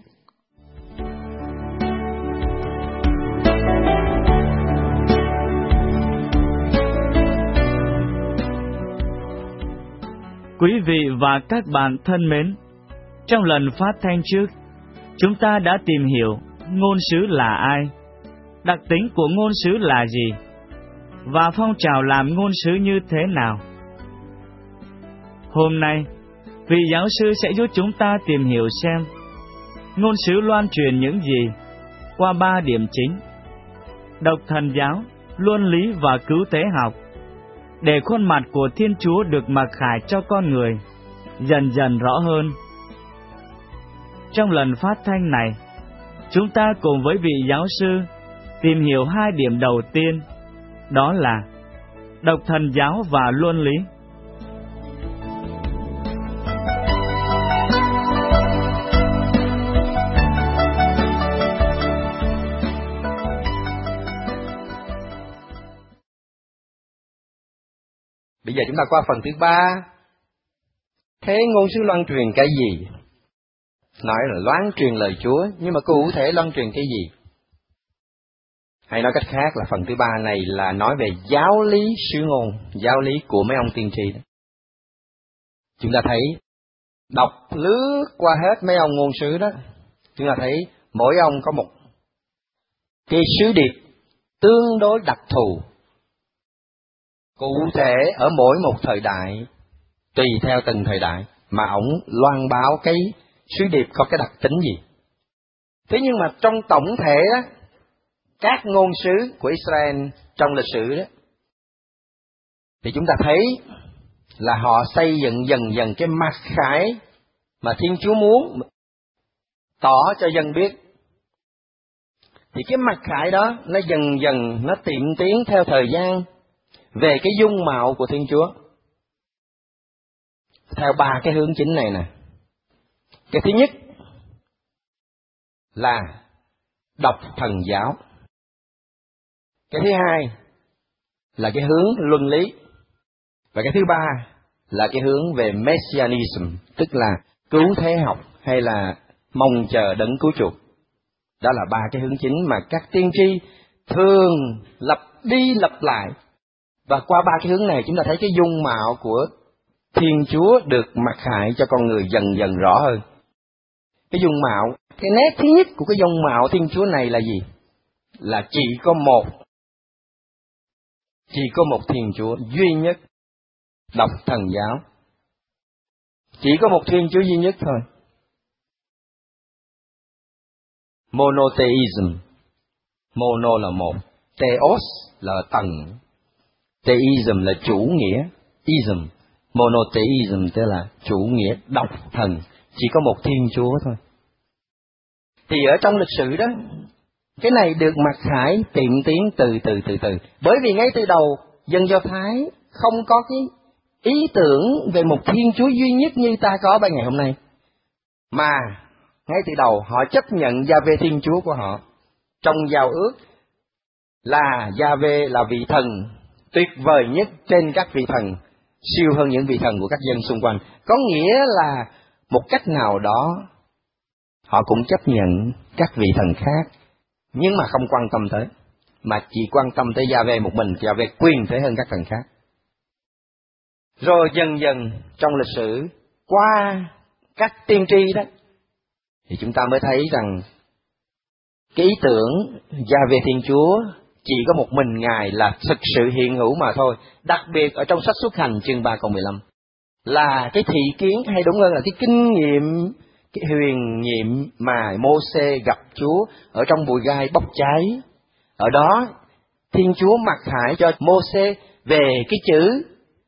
Quý vị và các bạn thân mến, trong lần phát thanh trước, chúng ta đã tìm hiểu ngôn sứ là ai, đặc tính của ngôn sứ là gì, và phong trào làm ngôn sứ như thế nào. Hôm nay, vị giáo sư sẽ giúp chúng ta tìm hiểu xem ngôn sứ loan truyền những gì qua 3 điểm chính: độc thần giáo, luân lý và cứu tế học, để khuôn mặt của Thiên Chúa được mặc khải cho con người dần dần rõ hơn. Trong lần phát thanh này, chúng ta cùng với vị giáo sư tìm hiểu 2 điểm đầu tiên, đó là độc thần giáo và luân lý. Bây giờ chúng ta qua phần thứ 3. Thế ngôn sứ loan truyền cái gì? Nói là loan truyền lời Chúa, nhưng mà cụ thể loan truyền cái gì? Hay nói cách khác là phần thứ 3 này là nói về giáo lý sứ ngôn, giáo lý của mấy ông tiên tri đó. Chúng ta thấy, đọc lướt qua hết mấy ông ngôn sứ đó, chúng ta thấy mỗi ông có một cái sứ điệp tương đối đặc thù, cụ thể ở mỗi một thời đại, tùy theo từng thời đại mà ổng loan báo cái sứ điệp có cái đặc tính gì. Thế nhưng mà trong tổng thể đó, các ngôn sứ của Israel trong lịch sử đó, thì chúng ta thấy là họ xây dựng dần dần cái mặc khải mà Thiên Chúa muốn tỏ cho dân biết. Thì cái mặc khải đó nó dần dần nó tiệm tiến theo thời gian về cái dung mạo của Thiên Chúa theo 3 cái hướng chính này nè. Cái thứ nhất là độc thần giáo. Cái thứ hai là cái hướng luân lý. Và cái thứ 3 là cái hướng về Messianism, tức là cứu thế học hay là mong chờ đấng cứu chuộc. Đó là 3 cái hướng chính mà các tiên tri thường lặp đi lặp lại. Và qua 3 cái hướng này chúng ta thấy cái dung mạo của Thiên Chúa được mặc khải cho con người dần dần rõ hơn. Cái dung mạo, cái nét thứ nhất của cái dung mạo Thiên Chúa này là gì? Là chỉ có một Thiên Chúa duy nhất, độc thần giáo. Chỉ có một Thiên Chúa duy nhất thôi. Monotheism. Mono là một, Theos là tầng, Theism là chủ nghĩa, ism, Monotheism, tức là chủ nghĩa độc thần, chỉ có một Thiên Chúa thôi. Thì ở trong lịch sử đó, cái này được mặc khải tiệm tiến từ từ. Bởi vì ngay từ đầu, dân Do Thái không có cái ý tưởng về một Thiên Chúa duy nhất như ta có bây ngày hôm nay. Mà ngay từ đầu họ chấp nhận Giê-hô-va Thiên Chúa của họ. Trong giao ước là Giê-hô-va là vị thần tuyệt vời nhất trên các vị thần, siêu hơn những vị thần của các dân xung quanh. Có nghĩa là một cách nào đó họ cũng chấp nhận các vị thần khác, nhưng mà không quan tâm tới, mà chỉ quan tâm tới Giê-hô-va một mình. Giê-hô-va quyền thế hơn các thần khác. Rồi dần dần trong lịch sử, qua các tiên tri đó, thì chúng ta mới thấy rằng cái ý tưởng Giê-hô-va Thiên Chúa chỉ có một mình Ngài là thực sự hiện hữu mà thôi. Đặc biệt ở trong sách Xuất Hành chương 3 câu 15 là cái thị kiến, hay đúng hơn là cái kinh nghiệm, cái huyền nhiệm mà Mô-sê gặp Chúa ở trong bụi gai bốc cháy. Ở đó Thiên Chúa mặc khải cho Mô-sê về cái chữ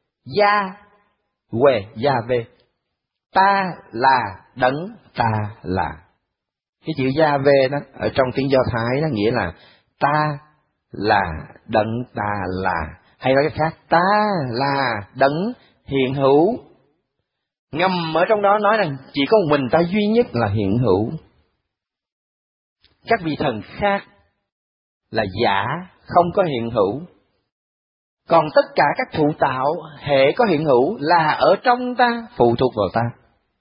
Giê-hô-va, ta là đấng ta là. Cái chữ Giê-hô-va đó ở trong tiếng Do Thái đó nghĩa là ta là đấng ta là, hay nói cách khác, ta là đấng hiện hữu. Ngầm ở trong đó nói rằng chỉ có một mình ta duy nhất là hiện hữu. Các vị thần khác là giả, không có hiện hữu. Còn tất cả các thụ tạo hệ có hiện hữu là ở trong ta, phụ thuộc vào ta.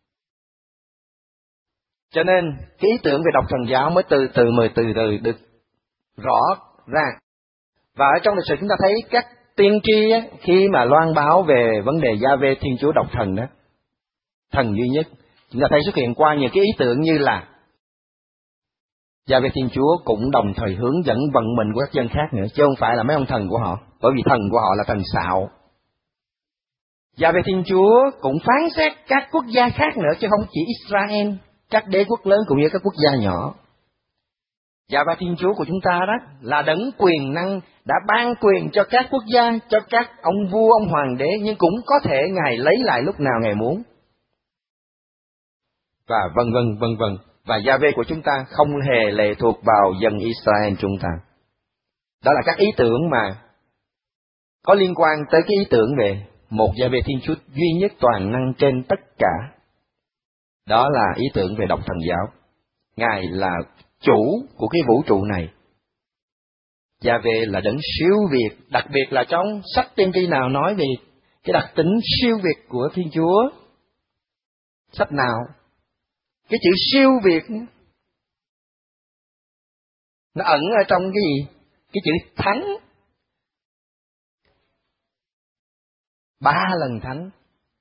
Cho nên cái ý tưởng về độc thần giáo mới từ từ được rõ ràng. Và ở trong lịch sử chúng ta thấy các tiên tri á, khi mà loan báo về vấn đề Giê-hô-va Thiên Chúa độc thần đó, thần duy nhất, chúng ta thấy xuất hiện qua những cái ý tưởng như là Giê-hô-va Thiên Chúa cũng đồng thời hướng dẫn vận mệnh của các dân khác nữa, chứ không phải là mấy ông thần của họ, bởi vì thần của họ là thần xạo. Giê-hô-va Thiên Chúa cũng phán xét các quốc gia khác nữa, chứ không chỉ Israel, các đế quốc lớn cũng như các quốc gia nhỏ. Giê-hô-va Thiên Chúa của chúng ta đó là đấng quyền năng, đã ban quyền cho các quốc gia, cho các ông vua, ông hoàng đế, nhưng cũng có thể Ngài lấy lại lúc nào Ngài muốn. Và vân vân. Và Giê-hô-va của chúng ta không hề lệ thuộc vào dân Israel chúng ta. Đó là các ý tưởng mà có liên quan tới cái ý tưởng về một Giê-hô-va Thiên Chúa duy nhất toàn năng trên tất cả. Đó là ý tưởng về độc thần giáo. Ngài là chủ của cái vũ trụ này. Giê-hô-va là đấng siêu việt, đặc biệt là trong sách tiên tri nào nói về cái đặc tính siêu việt của Thiên Chúa? Sách nào? Cái chữ siêu việt nó ẩn ở trong cái gì? Cái chữ thánh. 3 lần thánh.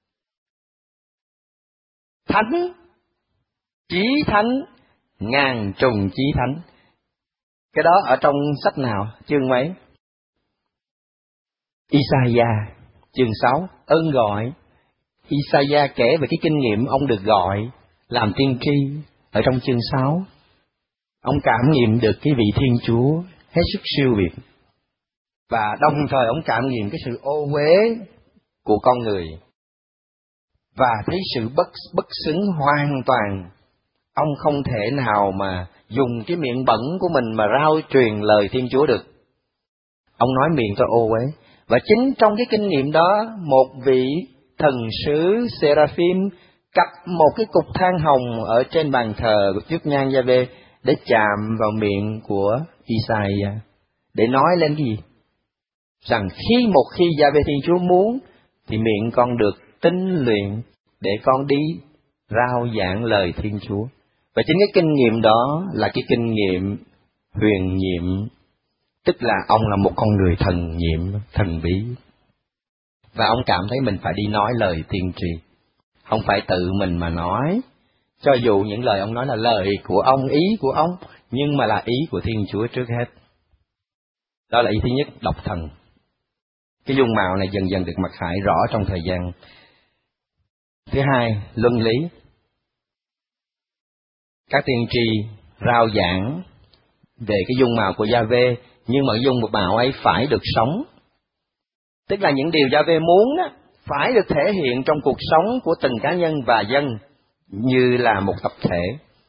Thánh, chí thánh, ngàn trùng chí thánh. Cái đó ở trong sách nào? Chương mấy? Isaiah, chương 6, ơn gọi. Isaiah kể về cái kinh nghiệm ông được gọi làm tiên tri ở trong chương 6. Ông cảm nghiệm được cái vị Thiên Chúa hết sức siêu việt. Và đồng thời ông cảm nghiệm cái sự ô uế của con người. Và thấy sự bất xứng hoàn toàn. Ông không thể nào mà dùng cái miệng bẩn của mình mà rao truyền lời Thiên Chúa được. Ông nói miệng tôi ô uế. Và chính trong cái kinh nghiệm đó, một vị thần sứ Seraphim cặp một cái cục than hồng ở trên bàn thờ trước nhan Giê-hô-va để chạm vào miệng của Isaiah, để nói lên cái gì? Rằng một khi Giê-hô-va Thiên Chúa muốn, thì miệng con được tinh luyện để con đi rao giảng lời Thiên Chúa. Và chính cái kinh nghiệm đó là cái kinh nghiệm huyền nhiệm, tức là ông là một con người thần nhiệm, thần bí. Và ông cảm thấy mình phải đi nói lời tiên tri, không phải tự mình mà nói, cho dù những lời ông nói là lời của ông, ý của ông, nhưng mà là ý của Thiên Chúa trước hết. Đó là ý thứ nhất, độc thần. Cái dung mạo này dần dần được mặc khải rõ trong thời gian. Thứ hai, luân lý. Các tiên tri rao giảng về cái dung mạo của Giê-hô-va, nhưng mà cái dung mạo ấy phải được sống. Tức là những điều Giê-hô-va muốn đó, phải được thể hiện trong cuộc sống của từng cá nhân và dân như là một tập thể.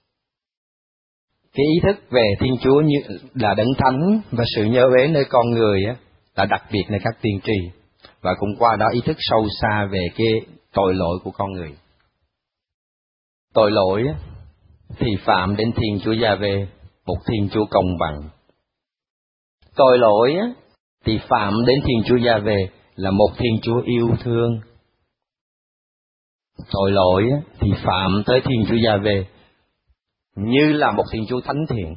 Cái ý thức về Thiên Chúa như là đấng thánh và sự nhớ uế nơi con người là đặc biệt nơi các tiên tri, và cũng qua đó ý thức sâu xa về cái tội lỗi của con người. Tội lỗi thì phạm đến Thiên Chúa Giê-hô, một Thiên Chúa công bằng. Tội lỗi thì phạm đến Thiên Chúa Giê-hô là một Thiên Chúa yêu thương. Tội lỗi thì phạm tới Thiên Chúa Giê-hô như là một Thiên Chúa thánh thiện.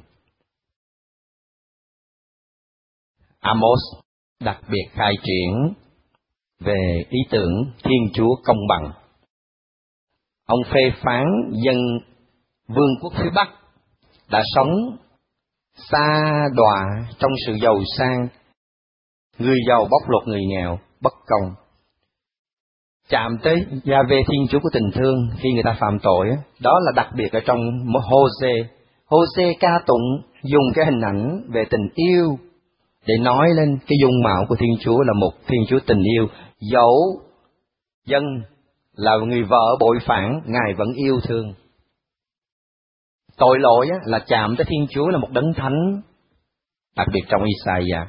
Amos đặc biệt khai triển về ý tưởng Thiên Chúa công bằng. Ông phê phán dân vương quốc phía Bắc đã sống xa đọa trong sự giàu sang, người giàu bóc lột người nghèo, bất công. Chạm tới Giê-hô Thiên Chúa của tình thương khi người ta phạm tội, đó là đặc biệt ở trong Hô-sê. Hô-sê ca tụng dùng cái hình ảnh về tình yêu để nói lên cái dung mạo của Thiên Chúa là một Thiên Chúa tình yêu. Dẫu dân là người vợ bội phản, Ngài vẫn yêu thương. Tội lỗi là chạm tới Thiên Chúa là một đấng thánh, đặc biệt trong Isaiah.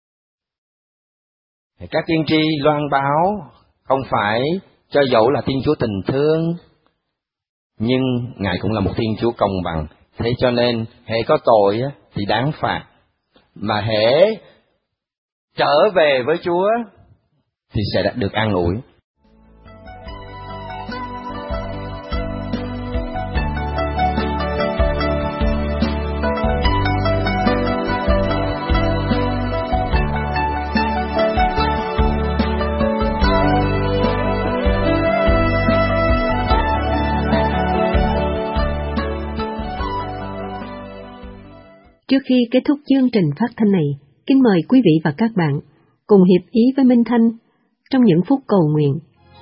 Các tiên tri loan báo không phải cho dẫu là Thiên Chúa tình thương, nhưng Ngài cũng là một Thiên Chúa công bằng. Thế cho nên hễ có tội thì đáng phạt, mà hễ trở về với Chúa thì sẽ được an ủi. Trước khi kết thúc chương trình phát thanh này, kính mời quý vị và các bạn cùng hiệp ý với Minh Thanh trong những phút cầu nguyện.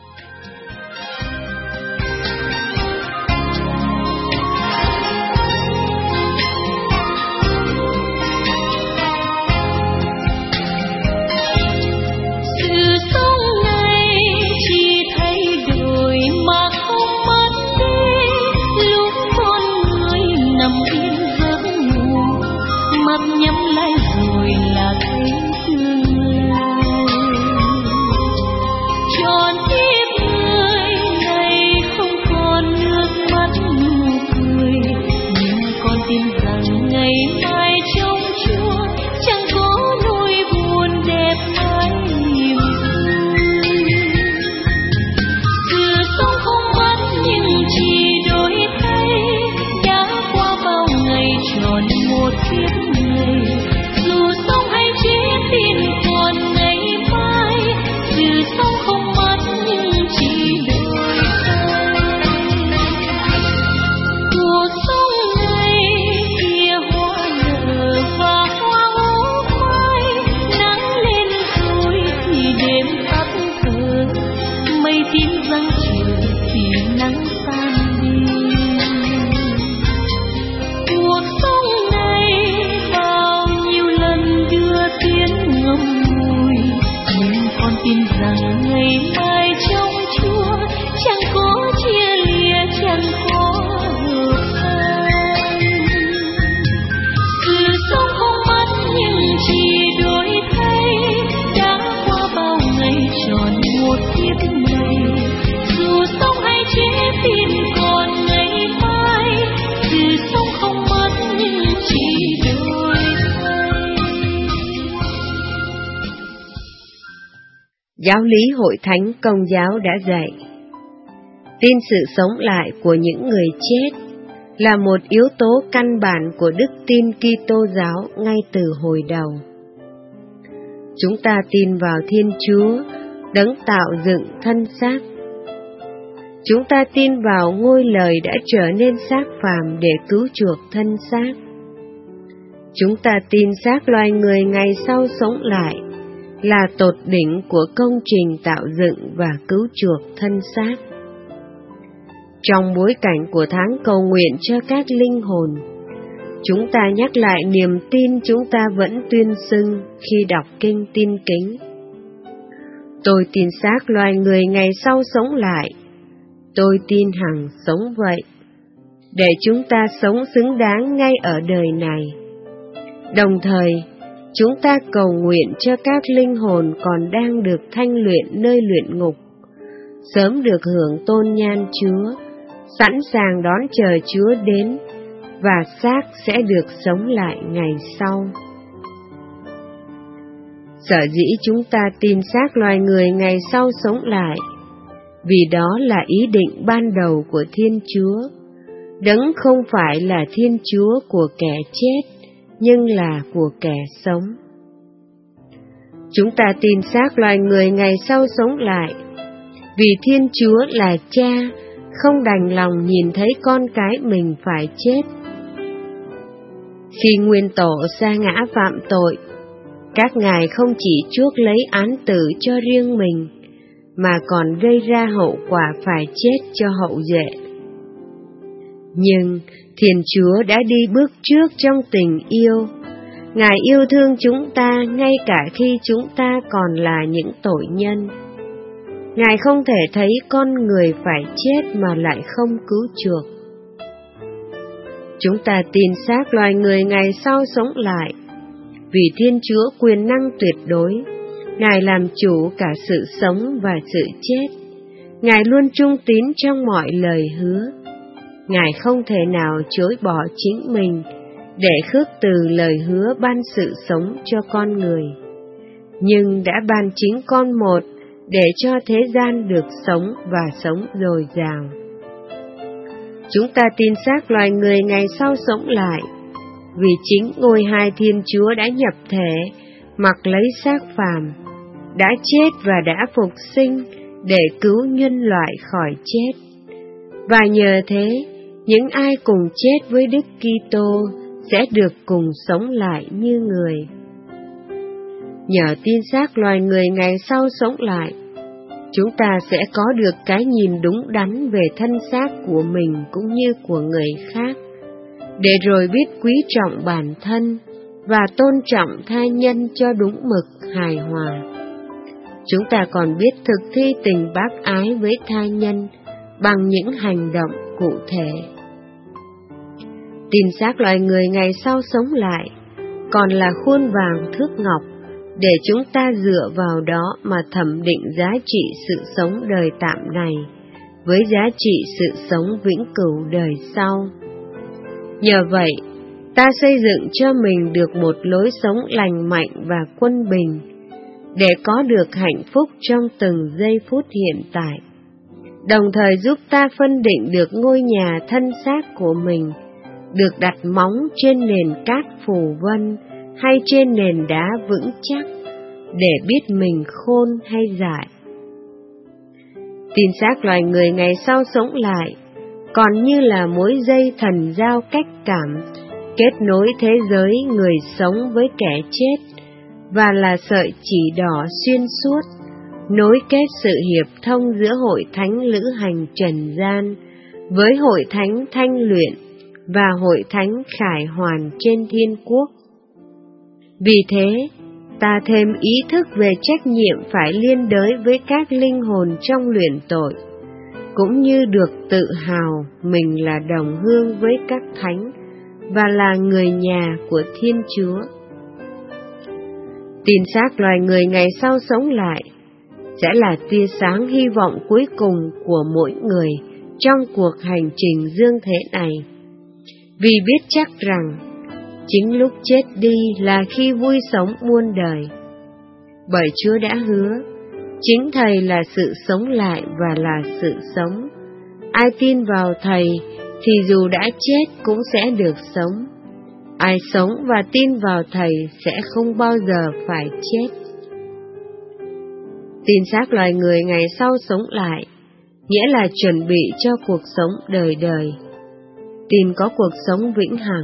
Sự sống này chỉ thay đổi mà không mất đi, lúc con người nằm yên giấc ngủ, mắt nhắm lại rồi là thấy thương người. Tròn kiếp người này không còn nước mắt nụ cười, nhưng con tin rằng ngày mai trong Chúa chẳng có nỗi buồn đẹp mãi niềm vui. Sự sống không mất nhưng chỉ đổi thay, đã qua bao ngày tròn một kiếp người. Dù sống hay chết tin còn ngày mai, sự sống không mất nhưng chỉ đổi thay. Cuộc sống này kia hoa nở và hoa ố phai, nắng lên rồi thì đêm tắt thở, mây tím giăng chiều thì nắng tan đi. Cuộc sống này bao nhiêu lần đưa tiếng ngậm ngùi, nhưng con tin rằng ngày mai trong Chúa chẳng có chia lìa, chẳng có hợp tan. Sự sống không mất nhưng chỉ đổi thay, đã qua bao ngày tròn một kiếp này. Dù sống hay chết tin còn ngày mai, sự sống không mất nhưng chỉ đổi thay. Giáo lý Hội Thánh Công giáo đã dạy, tin sự sống lại của những người chết là một yếu tố căn bản của đức tin Kitô giáo ngay từ hồi đầu. Chúng ta tin vào Thiên Chúa, đấng tạo dựng thân xác. Chúng ta tin vào ngôi lời đã trở nên xác phàm để cứu chuộc thân xác. Chúng ta tin xác loài người ngày sau sống lại là tột đỉnh của công trình tạo dựng và cứu chuộc thân xác. Trong bối cảnh của tháng cầu nguyện cho các linh hồn, chúng ta nhắc lại niềm tin chúng ta vẫn tuyên xưng khi đọc kinh tin kính. Tôi tin xác loài người ngày sau sống lại. Tôi tin hằng sống vậy, để chúng ta sống xứng đáng ngay ở đời này. Đồng thời, chúng ta cầu nguyện cho các linh hồn còn đang được thanh luyện nơi luyện ngục, sớm được hưởng tôn nhan Chúa, sẵn sàng đón chờ Chúa đến, và xác sẽ được sống lại ngày sau. Sở dĩ chúng ta tin xác loài người ngày sau sống lại, vì đó là ý định ban đầu của Thiên Chúa. Đấng không phải là Thiên Chúa của kẻ chết, nhưng là của kẻ sống. Chúng ta tin xác loài người ngày sau sống lại, vì Thiên Chúa là Cha, không đành lòng nhìn thấy con cái mình phải chết. Khi nguyên tổ sa ngã phạm tội, các ngài không chỉ chuốc lấy án tử cho riêng mình, mà còn gây ra hậu quả phải chết cho hậu duệ. Nhưng Thiên Chúa đã đi bước trước trong tình yêu. Ngài yêu thương chúng ta ngay cả khi chúng ta còn là những tội nhân. Ngài không thể thấy con người phải chết mà lại không cứu chuộc. Chúng ta tin xác loài người ngày sau sống lại, vì Thiên Chúa quyền năng tuyệt đối. Ngài làm chủ cả sự sống và sự chết. Ngài luôn trung tín trong mọi lời hứa. Ngài không thể nào chối bỏ chính mình để khước từ lời hứa ban sự sống cho con người, nhưng đã ban chính con một để cho thế gian được sống và sống dồi dào. Chúng ta tin xác loài người ngày sau sống lại, vì chính ngôi hai Thiên Chúa đã nhập thể, mặc lấy xác phàm, đã chết và đã phục sinh để cứu nhân loại khỏi chết. Và nhờ thế, những ai cùng chết với Đức Kitô sẽ được cùng sống lại như người. Nhờ tin xác loài người ngày sau sống lại, chúng ta sẽ có được cái nhìn đúng đắn về thân xác của mình cũng như của người khác, để rồi biết quý trọng bản thân và tôn trọng tha nhân cho đúng mực hài hòa. Chúng ta còn biết thực thi tình bác ái với tha nhân bằng những hành động cụ thể. Tin xác loài người ngày sau sống lại còn là khuôn vàng thước ngọc để chúng ta dựa vào đó mà thẩm định giá trị sự sống đời tạm này với giá trị sự sống vĩnh cửu đời sau. Nhờ vậy, ta xây dựng cho mình được một lối sống lành mạnh và quân bình, để có được hạnh phúc trong từng giây phút hiện tại, đồng thời giúp ta phân định được ngôi nhà thân xác của mình được đặt móng trên nền cát phù vân hay trên nền đá vững chắc, để biết mình khôn hay dại. Tin xác loài người ngày sau sống lại còn như là mối dây thần giao cách cảm, kết nối thế giới người sống với kẻ chết, và là sợi chỉ đỏ xuyên suốt, nối kết sự hiệp thông giữa hội thánh lữ hành trần gian với hội thánh thanh luyện và hội thánh khải hoàn trên thiên quốc. Vì thế, ta thêm ý thức về trách nhiệm phải liên đới với các linh hồn trong luyện tội, cũng như được tự hào mình là đồng hương với các thánh và là người nhà của Thiên Chúa. Tin xác loài người ngày sau sống lại sẽ là tia sáng hy vọng cuối cùng của mỗi người trong cuộc hành trình dương thế này, vì biết chắc rằng chính lúc chết đi là khi vui sống muôn đời. Bởi Chúa đã hứa, chính Thầy là sự sống lại và là sự sống. Ai tin vào Thầy thì dù đã chết cũng sẽ được sống. Ai sống và tin vào Thầy sẽ không bao giờ phải chết. Tin xác loài người ngày sau sống lại nghĩa là chuẩn bị cho cuộc sống đời đời. Tin có cuộc sống vĩnh hằng.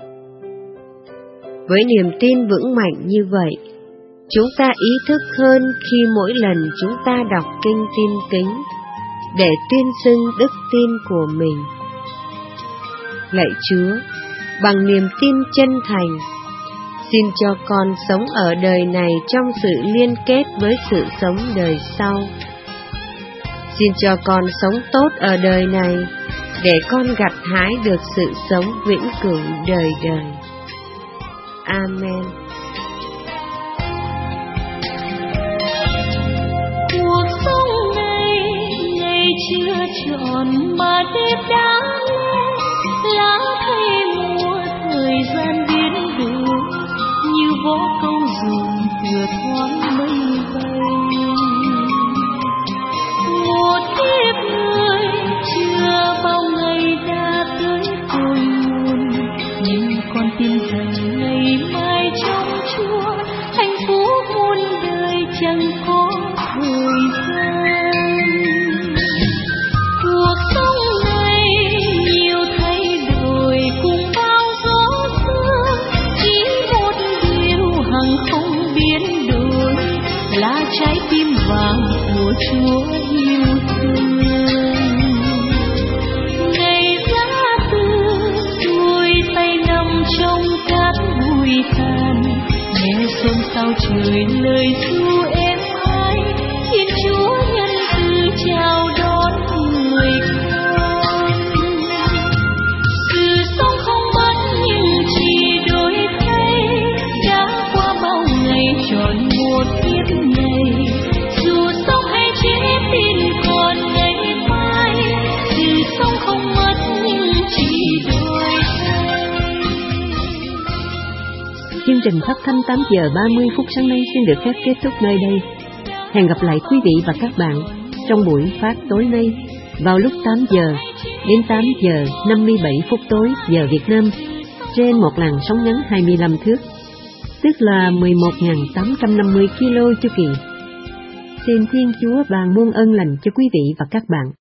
Với niềm tin vững mạnh như vậy, chúng ta ý thức hơn khi mỗi lần chúng ta đọc kinh tin kính để tuyên xưng đức tin của mình. Lạy Chúa, bằng niềm tin chân thành, Xin cho con sống ở đời này trong sự liên kết với sự sống đời sau. Xin cho con sống tốt ở đời này, để con gặt hái được sự sống vĩnh cửu đời đời. Amen. Cuộc sống này ngày chưa tròn mà đêm đã lên, lá thay mùa thời gian biến đổi, như vó câu dùm vừa thoáng mây bay. Một kiếp người chưa bao ngày đã tới cội nguồn, nhưng con tin rằng ngày mai trong Chúa hạnh phúc muôn đời chẳng có thời gian. Cuộc sống này nhiều thay đổi cùng bao gió xưa, chỉ một điều hằng không biến đổi là trái tim vàng của Chúa yêu thương. Ngày giá từ đôi tay nằm trong cát bụi than, nghe xôn xao trời lời ru êm ái, Thiên Chúa nhân từ chào đón người con. Sự sống không mất nhưng chỉ đổi thay, đã qua bao ngày tròn một kiếp này. Dù sống hay chết tin còn ngày mai, sự sống không mất nhưng chỉ đổi thay. Chương trình phát thanh 8 giờ 30 phút sáng nay xin được phép kết thúc nơi đây. Hẹn gặp lại quý vị và các bạn trong buổi phát tối nay vào lúc 8 giờ đến 8 giờ 57 phút tối giờ Việt Nam trên một làn sóng ngắn 25 thước, tức là 11.850 kilo chu kỳ. Xin Thiên Chúa ban muôn ơn lành cho quý vị và các bạn.